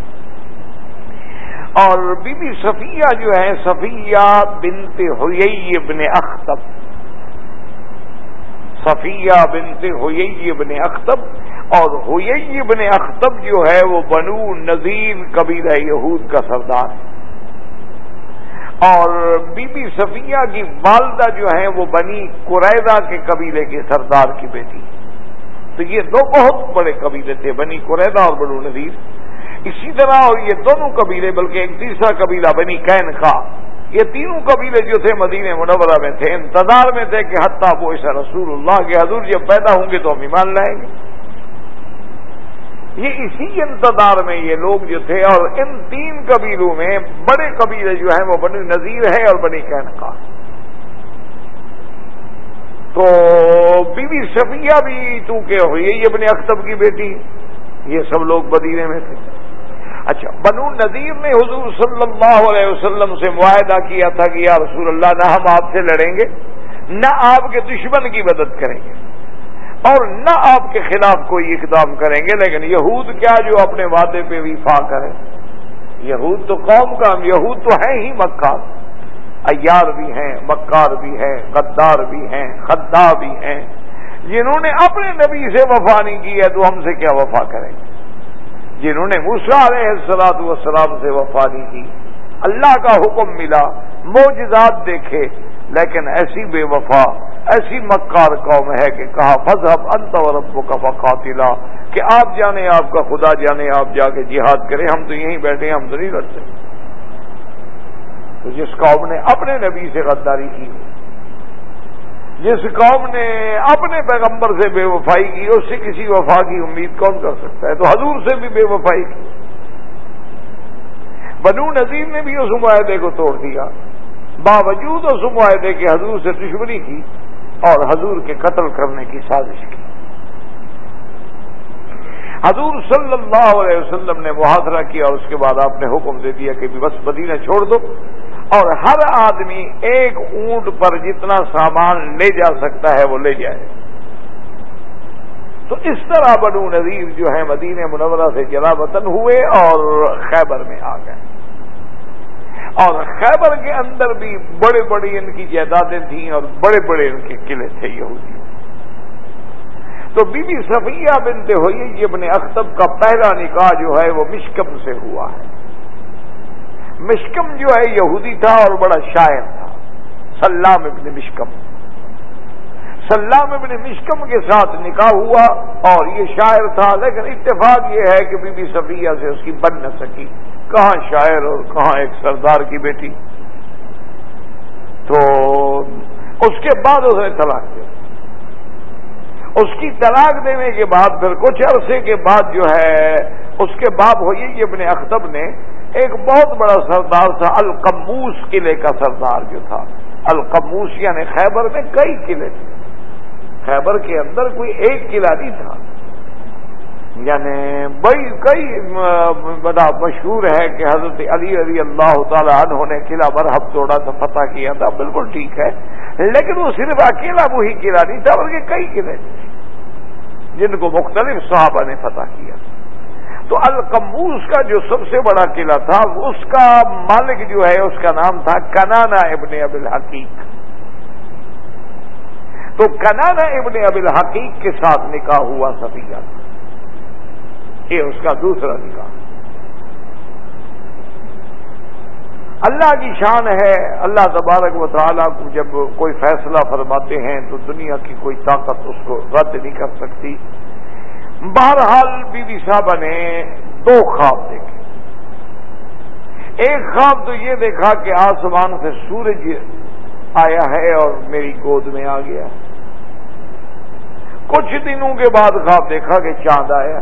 اور بی صفیہ جو ہے صفیہ بنت حیی بن اخطب، صفیہ بنت حیی بن اخطب، اور حیی بن اخطب جو ہے وہ بنو نذیر قبیلہ یہود کا سردار ہے، اور بی صفیہ کی والدہ جو ہیں وہ بنی قریظہ کے قبیلے کے سردار کی بیٹی، تو یہ دو بہت بڑے قبیلے تھے، بنی قریظہ اور بنو نذیر۔ اسی طرح اور یہ دونوں قبیلے، بلکہ ایک تیسرا قبیلہ بنی قینقاع، یہ تینوں قبیلے جو تھے مدینہ منورہ میں تھے، انتظار میں تھے کہ حتیٰ وہ ایسا رسول اللہ کے حضور جب پیدا ہوں گے تو ہم ایمان لائیں گے۔ یہ اسی انتظار میں یہ لوگ جو تھے، اور ان تین قبیلوں میں بڑے قبیلے جو ہیں وہ بنی نذیر ہے اور بنی قینقاع۔ تو بی صفیہ بھی چونکہ ہوئی ابن اخطب کی بیٹی، یہ سب لوگ مدینے میں تھے۔ اچھا، بنو نذیر نے حضور صلی اللہ علیہ وسلم سے معاہدہ کیا تھا کہ یا رسول اللہ، نہ ہم آپ سے لڑیں گے، نہ آپ کے دشمن کی مدد کریں گے، اور نہ آپ کے خلاف کوئی اقدام کریں گے، لیکن یہود کیا جو اپنے وعدے پہ وفا کریں۔ یہود تو قوم کا، یہود تو ہیں ہی مکار، عیار بھی ہیں، مکار بھی ہیں، غدار بھی ہیں، خداع بھی ہیں، جنہوں نے اپنے نبی سے وفا نہیں کی ہے تو ہم سے کیا وفا کریں گے، جنہوں نے موسیٰ علیہ السلام سے وفا نہیں کی، اللہ کا حکم ملا، معجزات دیکھے، لیکن ایسی بے وفا، ایسی مکار قوم ہے کہ کہا فاذهب انت وربك فقاتلا، کہ آپ جانے، آپ کا خدا جانے، آپ جا کے جہاد کریں، ہم تو یہیں بیٹھے ہیں، ہم تو نہیں لڑتے۔ تو جس قوم نے اپنے نبی سے غداری کی، جس قوم نے اپنے پیغمبر سے بے وفائی کی، اس سے کسی وفا کی امید کون کر سکتا ہے؟ تو حضور سے بھی بے وفائی کی۔ بنو نذیر نے بھی اس معاہدے کو توڑ دیا، باوجود اس معاہدے کے حضور سے دشمنی کی اور حضور کے قتل کرنے کی سازش کی۔ حضور صلی اللہ علیہ وسلم نے محاصرہ کیا، اور اس کے بعد آپ نے حکم دے دیا کہ بس مدینہ چھوڑ دو، اور ہر آدمی ایک اونٹ پر جتنا سامان لے جا سکتا ہے وہ لے جائے۔ تو اس طرح بنو نذیر جو ہے مدینہ منورہ سے جلا وطن ہوئے اور خیبر میں آ گئے، اور خیبر کے اندر بھی بڑے بڑی ان کی جائیدادیں تھیں اور بڑے بڑے ان کے قلعے تھے یہودیوں۔ تو بی صفیہ بنت حیی ابن اخطب کا پہلا نکاح جو ہے وہ مشکم سے ہوا ہے۔ مشکم جو ہے یہودی تھا اور بڑا شاعر تھا، سلام ابن مشکم۔ سلام ابن مشکم کے ساتھ نکاح ہوا، اور یہ شاعر تھا، لیکن اتفاق یہ ہے کہ بی صفیہ سے اس کی بن نہ سکی، کہاں شاعر اور کہاں ایک سردار کی بیٹی۔ تو اس کے بعد اس نے طلاق دی۔ اس کی طلاق دینے کے بعد پھر کچھ عرصے کے بعد جو ہے اس کے باپ ہوئی ابن اخطب نے ایک بہت بڑا سردار تھا، القموس قلعے کا سردار جو تھا۔ القموس یعنی خیبر میں کئی قلعے تھے، خیبر کے اندر کوئی ایک قلعہ نہیں تھا، یعنی بڑی کئی بڑا مشہور ہے کہ حضرت علی رضی اللہ تعالی عنہ نے قلعہ مرحب توڑا تھا، فتح کیا تھا، بالکل ٹھیک ہے، لیکن وہ صرف اکیلا وہی قلعہ نہیں تھا، بلکہ کئی قلعے تھے جن کو مختلف صحابہ نے فتح کیا۔ تو القموس کا جو سب سے بڑا قلعہ تھا اس کا مالک جو ہے اس کا نام تھا کنانہ ابن ابی الحقیق. تو کنانہ ابن ابی الحقیق کے ساتھ نکاح ہوا صفیہ کا. یہ اس کا دوسرا نکاح. اللہ کی شان ہے، اللہ تبارک و تعالیٰ کو جب کوئی فیصلہ فرماتے ہیں تو دنیا کی کوئی طاقت اس کو رد نہیں کر سکتی. بہرحال بی بی صاحبہ نے دو خواب دیکھے. ایک خواب تو یہ دیکھا کہ آسمان سے سورج آیا ہے اور میری گود میں آ گیا. کچھ دنوں کے بعد خواب دیکھا کہ چاند آیا.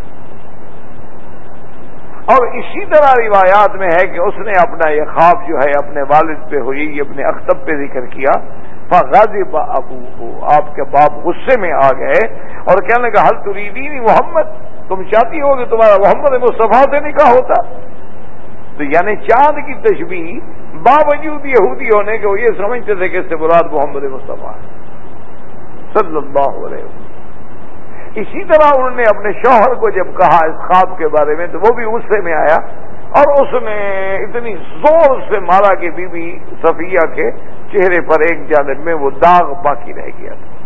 اور اسی طرح روایات میں ہے کہ اس نے اپنا یہ خواب جو ہے اپنے والد پہ ہوئی، اپنے اختب پہ ذکر کیا. فغضب ابوہ، آپ کے باپ غصے میں آ گئے اور کہنے لگا هل تريدين محمد، تم چاہتی ہو کہ تمہارا محمد مصطفیٰ سے نکاح ہوتا. تو یعنی چاند کی تشبیہ باوجود یہودی ہونے کے وہ یہ سمجھتے تھے کہ اس سے مراد محمد مصطفیٰ صلی اللہ علیہ وسلم. اسی طرح انہوں نے اپنے شوہر کو جب کہا اس خواب کے بارے میں تو وہ بھی غصے میں آیا اور اس نے اتنی زور سے مارا کہ بی بی صفیہ کے چہرے پر ایک جانب میں وہ داغ باقی رہ گیا تھا،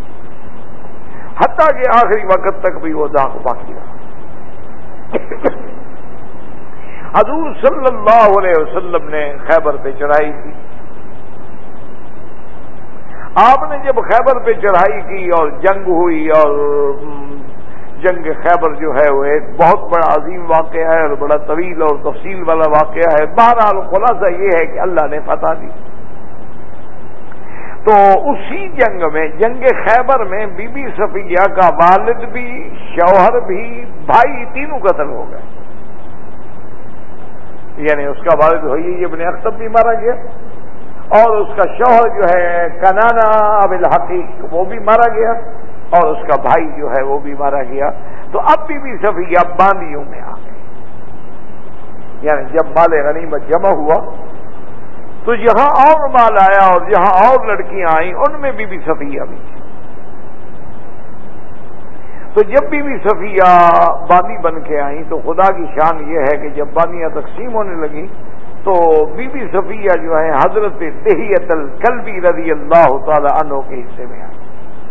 حتیٰ کہ آخری وقت تک بھی وہ داغ باقی رہا. حضور صلی اللہ علیہ وسلم نے خیبر پہ چڑھائی کی. آپ نے جب خیبر پہ چڑھائی کی اور جنگ ہوئی، اور جنگ خیبر جو ہے وہ ایک بہت بڑا عظیم واقعہ ہے اور بڑا طویل اور تفصیل والا واقعہ ہے. بہرحال خلاصہ یہ ہے کہ اللہ نے فتح دی. تو اسی جنگ میں، جنگ خیبر میں، بی بی صفیہ کا والد بھی، شوہر بھی، بھائی تینوں قتل ہو گئے. یعنی اس کا والد ہوئی ابن اختب بھی مارا گیا اور اس کا شوہر جو ہے کنانہ ابی الحقیق وہ بھی مارا گیا اور اس کا بھائی جو ہے وہ بھی مارا گیا. تو اب بی بی صفیہ باندیوں میں آ گئی. یعنی جب مال غنیمت جمع ہوا تو جہاں اور مال آیا اور جہاں اور لڑکیاں آئیں ان میں بی بی صفیہ بھی. تو جب بی بی صفیہ باندی بن کے آئیں تو خدا کی شان یہ ہے کہ جب باندیاں تقسیم ہونے لگیں تو بی بی صفیہ جو ہے حضرت دہیۃ الکلبی رضی اللہ تعالی عنہ کے حصے میں آئی.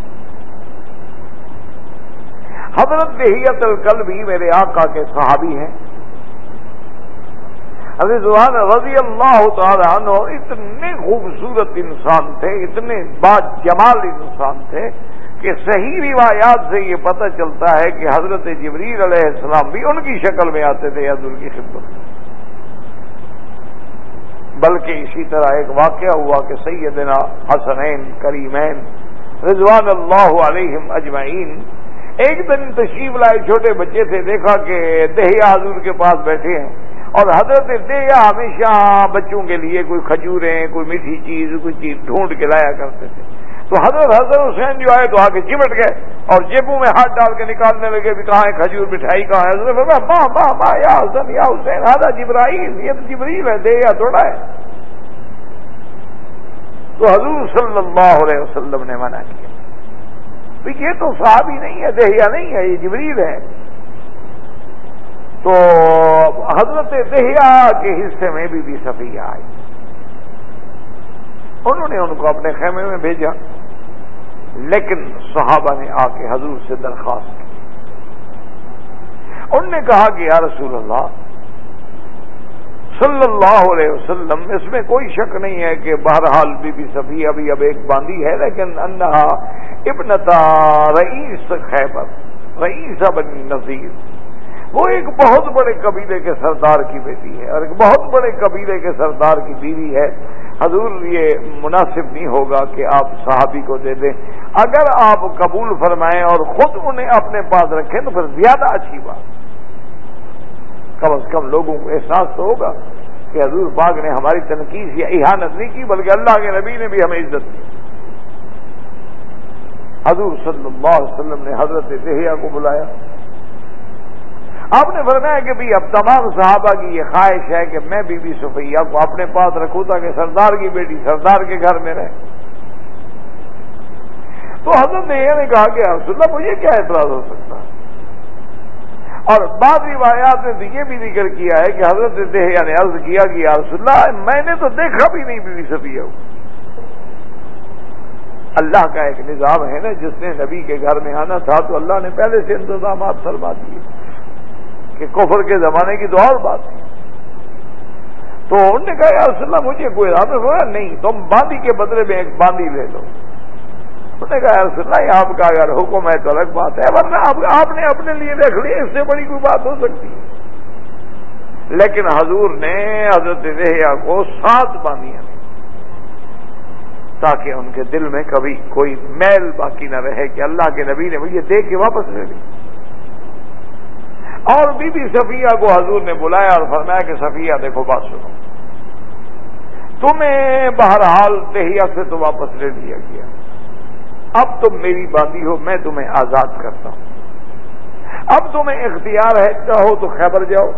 حضرت دہیۃ الکلبی میرے آقا کے صحابی ہیں. رضوان رضی اللہ تعالی عنہ اتنے خوبصورت انسان تھے، اتنے با جمال انسان تھے کہ صحیح روایات سے یہ پتہ چلتا ہے کہ حضرت جبریل علیہ السلام بھی ان کی شکل میں آتے تھے حضور کی خدمت میں. بلکہ اسی طرح ایک واقعہ ہوا کہ سیدنا حسنین کریمین رضوان اللہ علیہم اجمعین ایک دن تشریف لائے، چھوٹے بچے تھے، دیکھا کہ دہیا حضور کے پاس بیٹھے ہیں اور حضرت دہیا ہمیشہ بچوں کے لیے کوئی کھجوریں، کوئی میٹھی چیز، کوئی چیز ڈھونڈ کے لایا کرتے تھے. تو حضرت حسن حسین جو آئے تو آ کے چمٹ گئے اور جیبوں میں ہاتھ ڈال کے نکالنے لگے بھی کہاں ہے کھجور، مٹھائی کہاں ہے. حضرت فرمایا ماں ماں یا حسن یا حسین ہذا جبرائیل، یہ تو جبریل ہے، دہیا تھوڑا ہے. تو حضور صلی اللہ علیہ وسلم نے منع کیا، یہ تو صحابی نہیں ہے، دہیا نہیں ہے، یہ جبریل ہے. تو حضرت دہیا کے حصے میں بی بی صفیہ آئی. انہوں نے ان کو اپنے خیمے میں بھیجا، لیکن صحابہ نے آ کے حضور سے درخواست کی. انہوں نے کہا کہ یا رسول اللہ صلی اللہ علیہ وسلم، اس میں کوئی شک نہیں ہے کہ بہرحال بی بی صفیہ ابھی اب ایک باندی ہے، لیکن انہا ابنتا رئیس خیبر، رئیس بنی نذیر، وہ ایک بہت بڑے قبیلے کے سردار کی بیٹی ہے اور ایک بہت بڑے قبیلے کے سردار کی بیوی ہے. حضور یہ مناسب نہیں ہوگا کہ آپ صحابی کو دے دیں. اگر آپ قبول فرمائیں اور خود انہیں اپنے پاس رکھیں تو پھر زیادہ اچھی بات. کم از کم لوگوں کو احساس تو ہوگا کہ حضور پاک نے ہماری تنقید یا اہانت نہیں کی، بلکہ اللہ کے نبی نے بھی ہمیں عزت دی. حضور صلی اللہ علیہ وسلم نے حضرت دہیا کو بلایا. آپ نے فرمایا کہ اب تمام صحابہ کی یہ خواہش ہے کہ میں بی بی صفیہ کو اپنے پاس رکھوں تاکہ سردار کی بیٹی سردار کے گھر میں رہے. تو حضرت دہیا نے کہا کہ رسول اللہ مجھے کیا اعتراض ہو سکتا ہے، اور بعض روایات نے یہ بھی ذکر کیا ہے کہ حضرت دہیا نے عرض کیا کہ یا رسول اللہ میں نے تو دیکھا بھی نہیں بی بی صفیہ کو۔ اللہ کا ایک نظام ہے نا، جس نے نبی کے گھر میں آنا تھا تو اللہ نے پہلے سے انتظامات فرما دیے کہ کفر کے زمانے کی تو اور بات تھی۔ تو انہوں نے کہا یا رسول اللہ مجھے کوئی رام ہوا نہیں، تم باندی کے بدلے میں ایک باندی لے لو۔ انہوں نے کہا یا رسول اللہ آپ کا اگر حکم ہے تو الگ بات ہے، ورنہ آپ نے اپنے لیے رکھ لی، اس سے بڑی کوئی بات ہو سکتی ہے۔ لیکن حضور نے حضرت دہیا کو 7 باندیاں دی تاکہ ان کے دل میں کبھی کوئی میل باقی نہ رہے کہ اللہ کے نبی نے مجھے دے کے واپس لے لی۔ اور بی بی صفیہ کو حضور نے بلایا اور فرمایا کہ صفیہ دیکھو بات سنو، تمہیں بہرحال دہیا سے تو واپس لے لیا گیا، اب تم میری باندی ہو، میں تمہیں آزاد کرتا ہوں۔ اب تمہیں اختیار ہے، چاہو تو خیبر جاؤ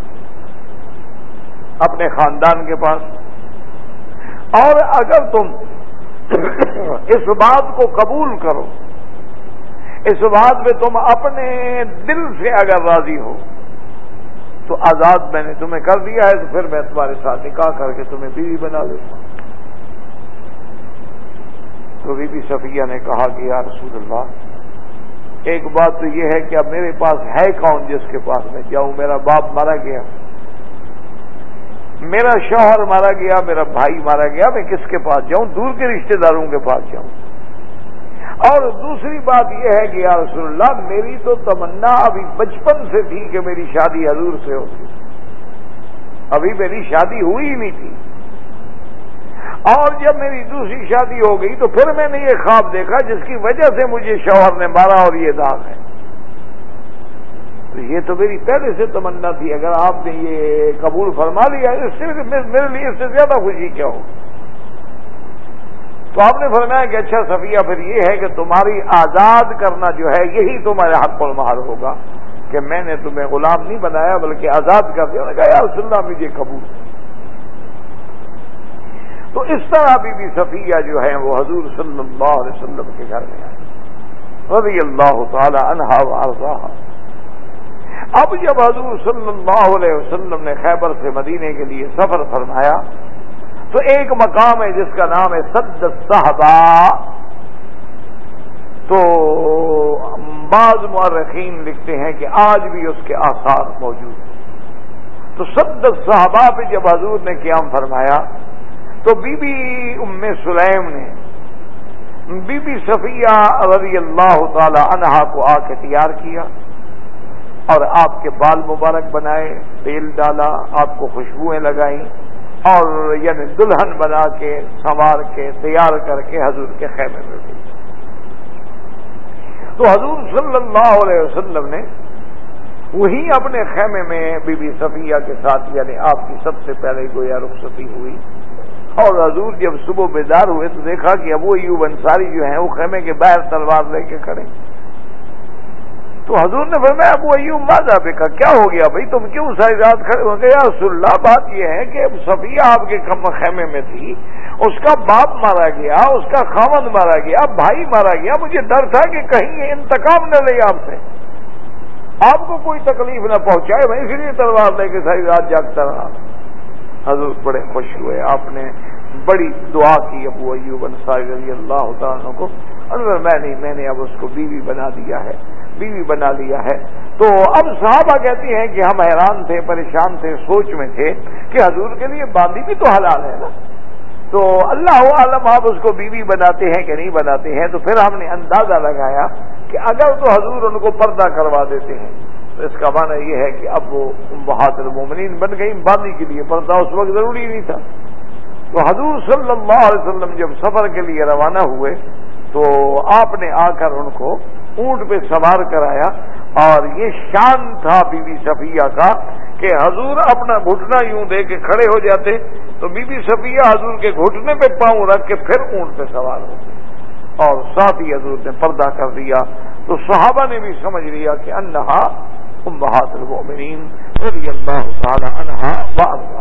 اپنے خاندان کے پاس، اور اگر تم اس بات کو قبول کرو، اس بات میں تم اپنے دل سے اگر راضی ہو تو آزاد میں نے تمہیں کر دیا ہے، تو پھر میں تمہارے ساتھ نکاح کر کے تمہیں بیوی بنا لیتا ہوں۔ تو بی بی صفیہ نے کہا کہ یا رسول اللہ ایک بات تو یہ ہے کہ اب میرے پاس ہے کون جس کے پاس میں جاؤں؟ میرا باپ مارا گیا، میرا شوہر مارا گیا، میرا بھائی مارا گیا، میں کس کے پاس جاؤں؟ دور کے رشتہ داروں کے پاس جاؤں؟ اور دوسری بات یہ ہے کہ یا رسول اللہ میری تو تمنا ابھی بچپن سے تھی کہ میری شادی حضور سے ہوتی، ابھی میری شادی ہوئی ہی نہیں تھی، اور جب میری دوسری شادی ہو گئی تو پھر میں نے یہ خواب دیکھا جس کی وجہ سے مجھے شوہر نے مارا اور یہ داغ ہے، تو یہ تو میری پہلے سے تمنا تھی، اگر آپ نے یہ قبول فرما لیا اس سے میرے لیے اس سے زیادہ خوشی کیا ہو؟ تو آپ نے فرمایا کہ اچھا صفیہ پھر یہ ہے کہ تمہاری آزاد کرنا جو ہے یہی تمہارے حق المہر ہوگا کہ میں نے تمہیں غلام نہیں بنایا بلکہ آزاد کر دیا۔ انہوں نے کہا یا رسول اللہ مجھے قبول۔ تو اس طرح بی بی صفیہ جو ہے وہ حضور صلی اللہ علیہ وسلم کے گھر میں آئی رضی اللہ تعالی عنہا وارضاہا۔ اب جب حضور صلی اللہ علیہ وسلم نے خیبر سے مدینے کے لیے سفر فرمایا تو ایک مقام ہے جس کا نام ہے سد الصحبہ، تو بعض مورخین لکھتے ہیں کہ آج بھی اس کے آثار موجود ہیں۔ تو سد الصحبہ پہ جب حضور نے قیام فرمایا تو بی بی ام سلیم نے بی بی صفیہ رضی اللہ تعالی عنہا کو آ کے تیار کیا اور آپ کے بال مبارک بنائے، تیل ڈالا، آپ کو خوشبوئیں لگائیں اور یعنی دلہن بنا کے سنوار کے تیار کر کے حضور کے خیمے میں گئی۔ تو حضور صلی اللہ علیہ وسلم نے وہی اپنے خیمے میں بی بی صفیہ کے ساتھ یعنی آپ کی سب سے پہلے گویا رخصتی ہوئی، اور حضور جب صبح بیدار ہوئے تو دیکھا کہ ابو ایوب انصاری جو ہیں وہ خیمے کے باہر تلوار لے کے کھڑے۔ تو حضور نے فرمایا ابو ایوب ماذا بکا، کیا ہو گیا بھائی تم کیوں ساری رات کھڑے ہو گئے؟ یا رسول اللہ بات یہ ہے کہ صفیہ آپ کے خیمے میں تھی، اس کا باپ مارا گیا، اس کا خاوند مارا گیا، بھائی مارا گیا، مجھے ڈر تھا کہ کہیں یہ انتقام نہ لے آپ سے، آپ کو کوئی تکلیف نہ پہنچائے، میں اسی لیے تلوار لے کے ساری رات جاگتا رہا۔ حضور بڑے خوش ہوئے، آپ نے بڑی دعا کی ابو ایوب انصاری رضی اللہ تعالیٰ کو، اور میں نے اب اس کو بیوی بنا دیا ہے، بیوی بنا لیا ہے۔ تو اب صحابہ کہتی ہیں کہ ہم حیران تھے، پریشان تھے، سوچ میں تھے کہ حضور کے لیے باندی بھی تو حلال ہے نا، تو اللہ عالم آپ اس کو بیوی بناتے ہیں کہ نہیں بناتے ہیں۔ تو پھر ہم نے اندازہ لگایا کہ اگر تو حضور ان کو پردہ کروا دیتے ہیں تو اس کا معنی یہ ہے کہ اب وہ امہات المومنین بن گئی، باندی کے لیے پردہ اس وقت ضروری نہیں تھا۔ تو حضور صلی اللہ علیہ وسلم جب سفر کے لیے روانہ ہوئے تو آپ نے آ کر ان کو اونٹ پہ سوار کرایا، اور یہ شان تھا بی بی صفیہ کا کہ حضور اپنا گھٹنا یوں دے کے کھڑے ہو جاتے تو بی بی صفیہ حضور کے گھٹنے پہ پاؤں رکھ کے پھر اونٹ پہ سوار ہو گئے، اور ساتھ ہی حضور نے پردہ کر دیا۔ تو صحابہ نے بھی سمجھ لیا کہ انہا امہات المؤمنین رضی اللہ تعالی عنہا وارضاہا۔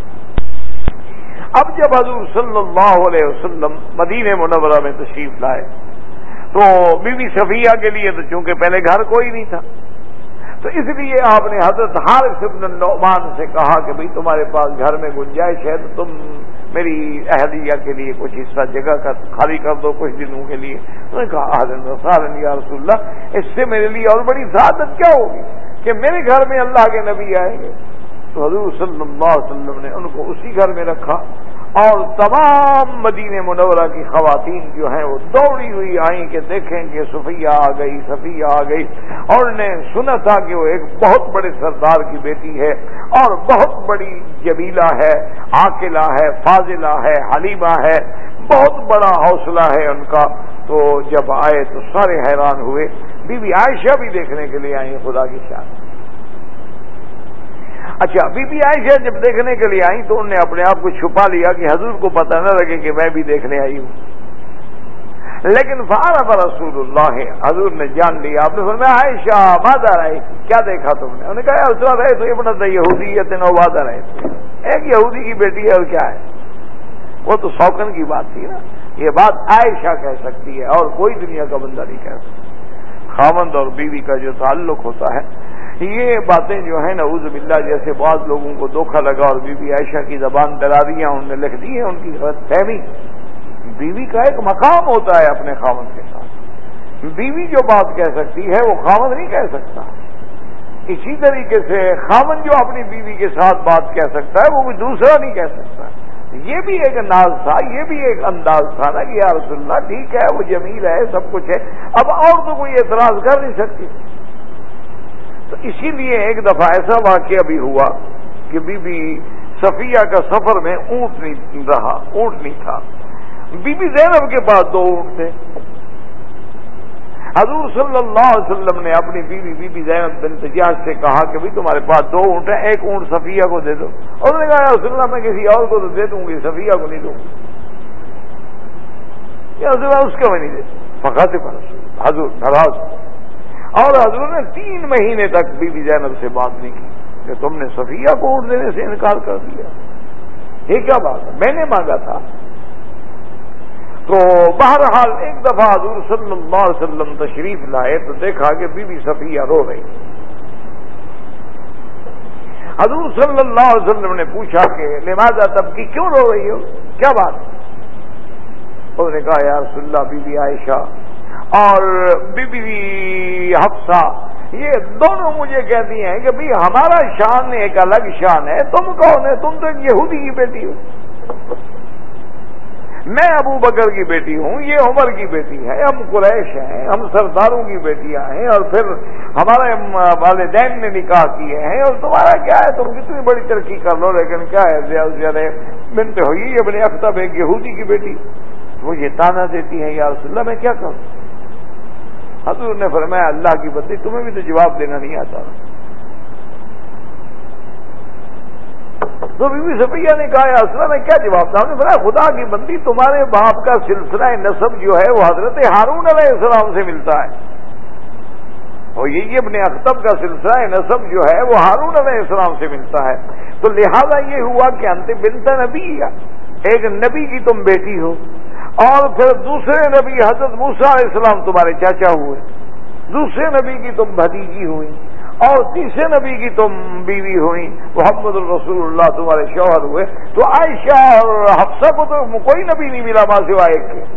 اب جب حضور صلی اللہ علیہ وسلم مدینہ منورہ میں تشریف لائے تو بی بی صفیہ کے لیے تو چونکہ پہلے گھر کوئی نہیں تھا، تو اس لیے آپ نے حضرت حارث بن النعمان سے کہا کہ بھئی تمہارے پاس گھر میں گنجائش ہے تو تم میری اہلیہ کے لیے کچھ حصہ جگہ کا خالی کر دو کچھ دنوں کے لیے. انہوں نے کہا اہلاً وسہلاً یا رسول اللہ، اس سے میرے لیے اور بڑی سعادت کیا ہوگی کہ میرے گھر میں اللہ کے نبی آئیں گے. تو حضور صلی اللہ علیہ وسلم نے ان کو اسی گھر میں رکھا، اور تمام مدینہ منورہ کی خواتین جو ہیں وہ دوڑی ہوئی آئیں کہ دیکھیں کہ صفیہ آ گئی، صفیہ آ گئی. اور نے سنا تھا کہ وہ ایک بہت بڑے سردار کی بیٹی ہے اور بہت بڑی جمیلہ ہے، عاقلہ ہے، فاضلہ ہے، حلیمہ ہے، بہت بڑا حوصلہ ہے ان کا. تو جب آئے تو سارے حیران ہوئے. بی بی عائشہ بھی دیکھنے کے لیے آئیں، خدا کی شان. اچھا، بی بی عائشہ جب دیکھنے کے لیے آئیں تو انہوں نے اپنے آپ کو چھپا لیا کہ حضور کو پتہ نہ لگے کہ میں بھی دیکھنے آئی ہوں. لیکن فعرف رسول اللہ، حضور نے جان لیا. آپ نے فرمایا عائشہ ماذا رأیت، کیا دیکھا تم نے؟ انہوں نے کہا اس طرح رہے تو ابنت یہودیت و ماذا رأیت، ایک یہودی کی بیٹی ہے اور کیا ہے. وہ تو سوکن کی بات تھی نا، یہ بات عائشہ کہہ سکتی ہے اور کوئی دنیا کا بندہ نہیں کہہ سکتا. خاوند اور بیوی کا جو تعلق ہوتا ہے، یہ باتیں جو ہیں نعوذ باللہ، جیسے بعض لوگوں کو دھوکہ لگا اور بی بی عائشہ کی زبان ڈرا دیا، انہوں نے لکھ دی ہے ان کی غلط فہمی. بیوی کا ایک مقام ہوتا ہے اپنے خاوند کے ساتھ. بیوی جو بات کہہ سکتی ہے وہ خاوند نہیں کہہ سکتا. اسی طریقے سے خاوند جو اپنی بیوی کے ساتھ بات کہہ سکتا ہے وہ بھی دوسرا نہیں کہہ سکتا. یہ بھی ایک ناز تھا، یہ بھی ایک انداز تھا نا کہ یا رسول اللہ ٹھیک ہے وہ جمیل ہے، سب کچھ ہے، اب اور تو کوئی اعتراض کر نہیں سکتی. تو اسی لیے ایک دفعہ ایسا واقعہ بھی ہوا کہ بی بی صفیہ کا سفر میں اونٹ نہیں رہا، اونٹ نہیں تھا. بی بی زینب کے پاس 2 اونٹ تھے. حضور صلی اللہ علیہ وسلم نے اپنی بیوی بی بی زینب بنت جحش سے کہا کہ بھئی تمہارے پاس 2 اونٹ ہیں، ایک اونٹ صفیہ کو دے دو. اور انہوں نے کہا یا رسول اللہ میں کسی اور کو تو دے دوں گی، صفیہ کو نہیں دوں گی. یا رسول اللہ اس کو میں نہیں دے. فقط حضور ناراض. اور حضور نے 3 مہینے تک بی بی زینب سے بات نہیں کی کہ تم نے صفیہ کو اونٹ دینے سے انکار کر دیا، یہ کیا بات ہے، میں نے مانگا تھا. تو بہرحال ایک دفعہ حضور صلی اللہ علیہ وسلم تشریف لائے تو دیکھا کہ بی بی صفیہ رو رہی. حضور صلی اللہ علیہ وسلم نے پوچھا کہ لماذا تبکی، کیوں رو رہی ہو، کیا بات؟ انہوں نے کہا یا رسول اللہ بی بی عائشہ اور بی بی حفصہ یہ دونوں مجھے کہتی ہیں کہ بھئی ہمارا شان ایک الگ شان ہے، تم کون ہے، تم تو ایک یہودی کی بیٹی ہو. میں ابو بکر کی بیٹی ہوں، یہ عمر کی بیٹی ہے، ہم قریش ہیں، ہم سرداروں کی بیٹیاں ہیں، اور پھر ہمارے والدین نے نکاح کیے ہیں، اور تمہارا کیا ہے، تم کتنی بڑی ترقی کر لو لیکن کیا ہے زیادہ بنت ہوئی ابن اخطب ایک یہودی کی بیٹی. وہ یہ تانا دیتی ہیں یا رسول اللہ میں کیا کروں. حضور نے فرمایا اللہ کی بندی تمہیں بھی تو جواب دینا نہیں آتا. تو بی بی صفیہ نے کہا یا رسول اللہ میں کیا جواب دوں. نے فرمایا خدا کی بندی تمہارے باپ کا سلسلہ نسب جو ہے وہ حضرت ہارون علیہ السلام سے ملتا ہے، اور یہ ابن اخطب کا سلسلہ نسب جو ہے وہ ہارون علیہ السلام سے ملتا ہے. تو لہذا یہ ہوا کہ انت بنت نبی، ایک نبی کی تم بیٹی ہو، اور پھر دوسرے نبی حضرت موسیٰ علیہ السلام تمہارے چاچا ہوئے، دوسرے نبی کی تم بھتیجی ہوئی، اور تیسرے نبی کی تم بیوی ہوئی، محمد الرسول اللہ تمہارے شوہر ہوئے. تو عائشہ اور حفصہ کو تو کوئی نبی نہیں ملا ماں سوائے ایک کے.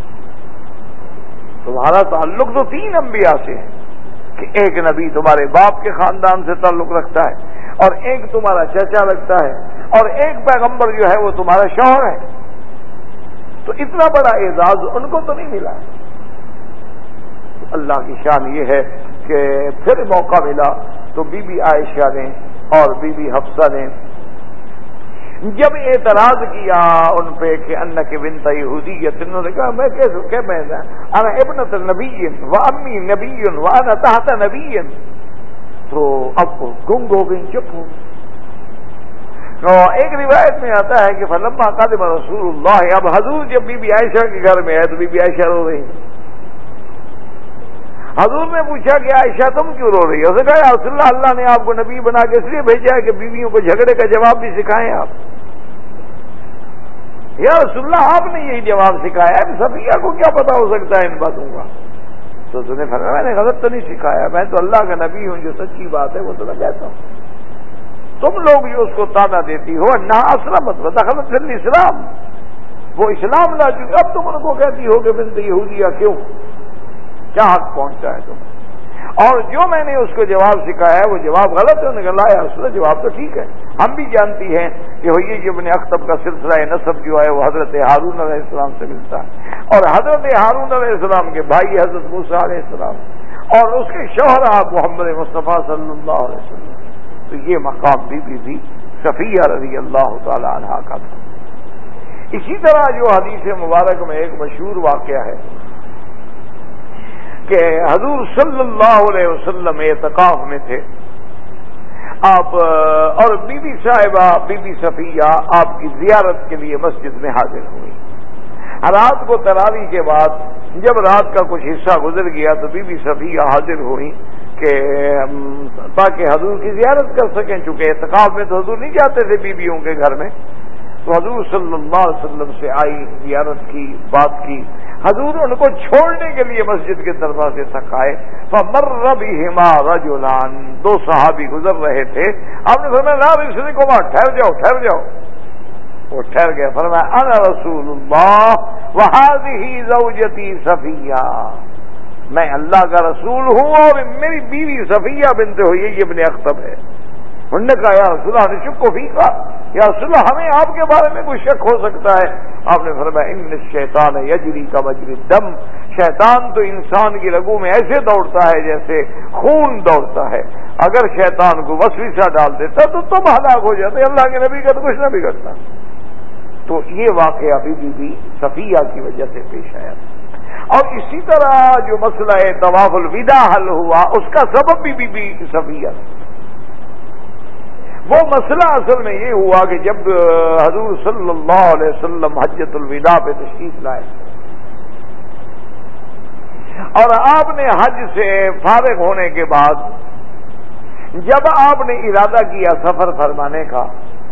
تمہارا تعلق تو 3 انبیاء سے ہے کہ ایک نبی تمہارے باپ کے خاندان سے تعلق رکھتا ہے، اور ایک تمہارا چچا لگتا ہے، اور ایک پیغمبر جو ہے وہ تمہارا شوہر ہے. تو اتنا بڑا اعزاز ان کو تو نہیں ملا. اللہ کی شان یہ ہے کہ پھر موقع ملا تو بی بی عائشہ نے اور بی بی حفصہ نے جب اعتراض کیا ان پہ کہ انک بنت یہودیت، انہوں نے کہا میں کیسے میں انا ابنت نبی و امی نبی و انا تحت نبی. تو اب گنگ ہو گئی، چپ ہو گئی. ایک روایت میں آتا ہے کہ فلما قدم رسول اللہ، اب حضور جب بی بی عائشہ کے گھر میں ہے تو بی بی عائشہ رو رہی. حضور نے پوچھا کہ عائشہ تم کیوں رو رہی ہے؟ اس نے کہا یا رسول اللہ اللہ نے آپ کو نبی بنا کے اس لیے بھیجا ہے کہ بیویوں کو جھگڑے کا جواب بھی سکھائیں آپ. یا رسول اللہ آپ نے یہی جواب سکھایا ہے، صفیہ کو کیا پتا ہو سکتا ہے ان باتوں کا. تو نے فرمایا میں نے غلط تو نہیں سکھایا، میں تو اللہ کا نبی ہوں، جو سچی بات ہے وہ تو میں کہتا ہوں، تم لوگ جو اس کو تانا دیتی ہو نہ اسلمت ودخلت فی الاسلام، وہ اسلام لا چکی، اب تم ان کو کہتی ہو کہ بنت یہودیہ، کیوں، کیا حق پہنچا ہے تمہیں؟ اور جو میں نے اس کو جواب سکھایا ہے وہ جواب غلط ہے، انہوں نے کہا یا رسول اللہ جواب تو ٹھیک ہے، ہم بھی جانتی ہیں کہ ہوئی ابن اخطب کا سلسلہ نسب جو ہے وہ حضرت ہارون علیہ السلام سے ملتا ہے، اور حضرت ہارون علیہ السلام کے بھائی حضرت موسیٰ علیہ السلام اور اس کے شوہر آپ محمد مصطفیٰ صلی اللہ علیہ وسلم، تو یہ مقام بی صفیہ رضی اللہ تعالی عنہا کا تھا۔ اسی طرح جو حدیث مبارک میں ایک مشہور واقعہ ہے کہ حضور صلی اللہ علیہ وسلم اعتکاف میں تھے آپ، اور بی بی صاحبہ بی بی صفیہ آپ کی زیارت کے لیے مسجد میں حاضر ہوئی۔ رات کو تراویح کے بعد جب رات کا کچھ حصہ گزر گیا تو بی بی صفیہ حاضر ہوئی کہ تاکہ حضور کی زیارت کر سکیں، چونکہ اعتکاف میں تو حضور نہیں جاتے تھے بیویوں کے گھر میں، تو حضور صلی اللہ علیہ وسلم سے آئی، زیارت کی، بات کی، حضور ان کو چھوڑنے کے لیے مسجد کے دروازے تک آئے، فمر بہما رجلان، دو صحابی گزر رہے تھے، آپ نے فرمایا لا رسلکما، ٹھہر جاؤ ٹھہر جاؤ، وہ ٹھہر گئے، فرمایا انا رسول اللہ وہذہ زوجتی صفیہ، میں اللہ کا رسول ہوں اور میری بیوی صفیہ بنت ہوئی ابن اخطب ہے۔ انہوں نے کہا یا رسول اللہ نشک فیکا، یا رسول اللہ ہمیں آپ کے بارے میں کوئی شک ہو سکتا ہے؟ آپ نے فرمایا ان الشیطان یجری کمجری الدم، شیطان تو انسان کی رگوں میں ایسے دوڑتا ہے جیسے خون دوڑتا ہے، اگر شیطان کو وسوسہ ڈال دیتا تو تم ہلاک ہو جاتے، اللہ کے نبی کا تو کچھ نہ بگڑتا۔ تو یہ واقعہ بی صفیہ کی وجہ سے پیش آیا تھا۔ اور اسی طرح جو مسئلہ طواف الوداع حل ہوا اس کا سبب بی صفیہ، وہ مسئلہ اصل میں یہ ہوا کہ جب حضور صلی اللہ علیہ وسلم حجۃ الوداع پہ تشریف لائے اور آپ نے حج سے فارغ ہونے کے بعد جب آپ نے ارادہ کیا سفر فرمانے کا،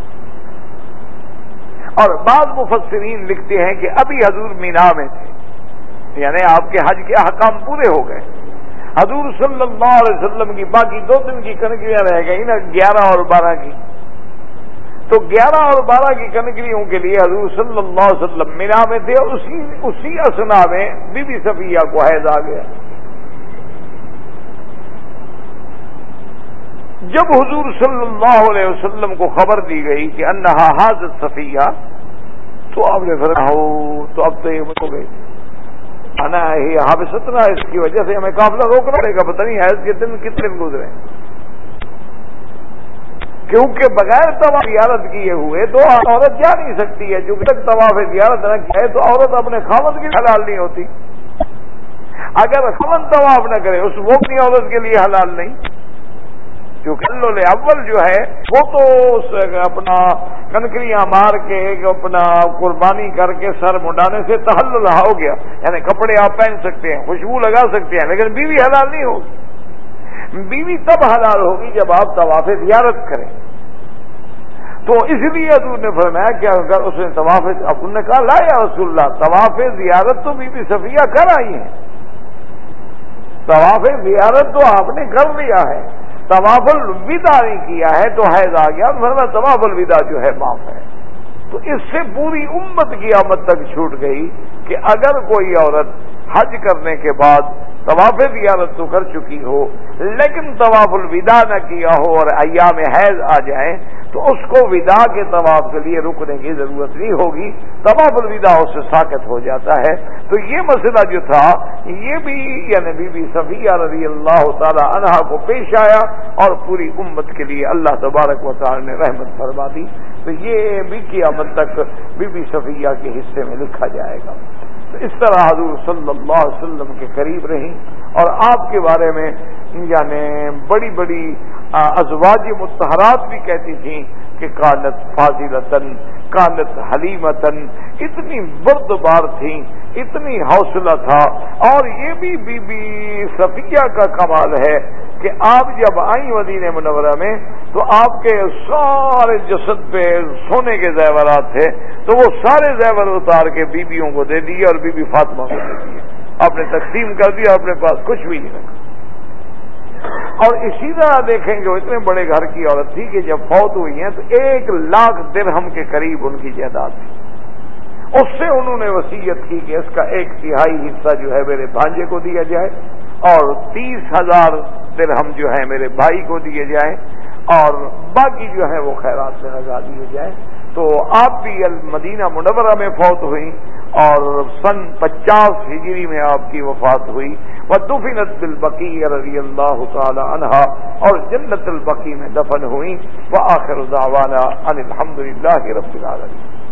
اور بعض مفسرین لکھتے ہیں کہ ابھی حضور مینا میں تھے، یعنی آپ کے حج کے احکام پورے ہو گئے، حضور صلی اللہ علیہ وسلم کی باقی 2 دن کی کنکریاں رہ گئی نا، 11 اور 12 کی، تو 11 اور 12 کی کنکریوں کے لیے حضور صلی اللہ علیہ وسلم مینا میں تھے، اور اسی اثنا میں بی بی صفیہ کو حیض آ گیا۔ جب حضور صلی اللہ علیہ وسلم کو خبر دی گئی کہ انہا حاضت صفیہ، تو آپ نے فرمایا تو اب تو یہ ہو گئی انا حابستنا، اس کی وجہ سے ہمیں قافلہ روکنا پڑے گا، پتہ نہیں حیض کے دن کتنے دن گزرے، کیونکہ بغیر طواف زیارت کیے ہوئے تو عورت جا نہیں سکتی ہے، چونکہ تک طواف زیارت نہ کیا ہے تو عورت اپنے خاوند کی حلال نہیں ہوتی، اگر خاوند طواف نہ کرے اس وہ اپنی عورت کے لیے حلال نہیں، کیونکہ اول جو ہے وہ تو اپنا کنکریاں مار کے اپنا قربانی کر کے سر منڈانے سے تحلل ہو گیا، یعنی کپڑے آپ پہن سکتے ہیں، خوشبو لگا سکتے ہیں، لیکن بیوی حلال نہیں ہوگی، بیوی تب حلال ہوگی جب آپ طواف زیارت کریں۔ تو اس لیے حضور نے فرمایا کہ اگر اس نے طواف، انہوں نے کہا لا یا رسول اللہ طواف زیارت تو بی بی صفیہ کر آئی ہیں، طواف زیارت تو آپ نے کر لیا ہے، طواف الوداع نہیں کیا ہے تو حیض آ گیا، فرمایا طواف الوداع جو ہے معاف ہے۔ تو اس سے پوری امت قیامت تک چھوٹ گئی کہ اگر کوئی عورت حج کرنے کے بعد طواف زیارت تو کر چکی ہو لیکن طواف الوداع نہ کیا ہو اور ایام حیض آ جائیں تو اس کو وداع کے طواف کے لیے رکنے کی ضرورت نہیں ہوگی، طواف الوداع اس سے ساقط ہو جاتا ہے۔ تو یہ مسئلہ جو تھا یہ بھی یعنی بی بی صفیہ رضی اللہ تعالی عنہا کو پیش آیا اور پوری امت کے لیے اللہ تبارک و تعالی نے رحمت فرما دی، تو یہ بھی قیامت تک بی بی صفیہ کے حصے میں لکھا جائے گا۔ تو اس طرح حضور صلی اللہ علیہ وسلم کے قریب رہیں اور آپ کے بارے میں یعنی بڑی بڑی ازواج مطہرات بھی کہتی تھیں کہ کانت فاضلتن، کانت حلیمتن، اتنی بردبار تھیں، اتنی حوصلہ تھا۔ اور یہ بھی بی بی صفیہ کا کمال ہے کہ آپ جب آئیں مدینہ منورہ میں تو آپ کے سارے جسد پہ سونے کے زیورات تھے، تو وہ سارے زیور اتار کے بیویوں کو دے دیے اور بی بی فاطمہ کو دے دیے، آپ نے تقسیم کر دیا، اپنے پاس کچھ بھی نہیں رکھا۔ اور اسی طرح دیکھیں گے وہ اتنے بڑے گھر کی عورت تھی کہ جب فوت ہوئی ہیں تو 1,00,000 درہم کے قریب ان کی جائیداد تھی۔ اس سے انہوں نے وصیت کی کہ اس کا 1/3 حصہ جو ہے میرے بھانجے کو دیا جائے اور 30,000 درہم جو ہے میرے بھائی کو دیے جائیں اور باقی جو ہے وہ خیرات میں لگا دیے جائیں۔ تو آپ بھی مدینہ منورہ میں فوت ہوئی اور سن 50 ہجری میں آپ کی وفات ہوئی، ودفنت بالبقیع رضی اللہ تعالی عنہا، اور جنت البقیع میں دفن ہوئی۔ وآخر دعوانا ان الحمد للہ رب العالمین۔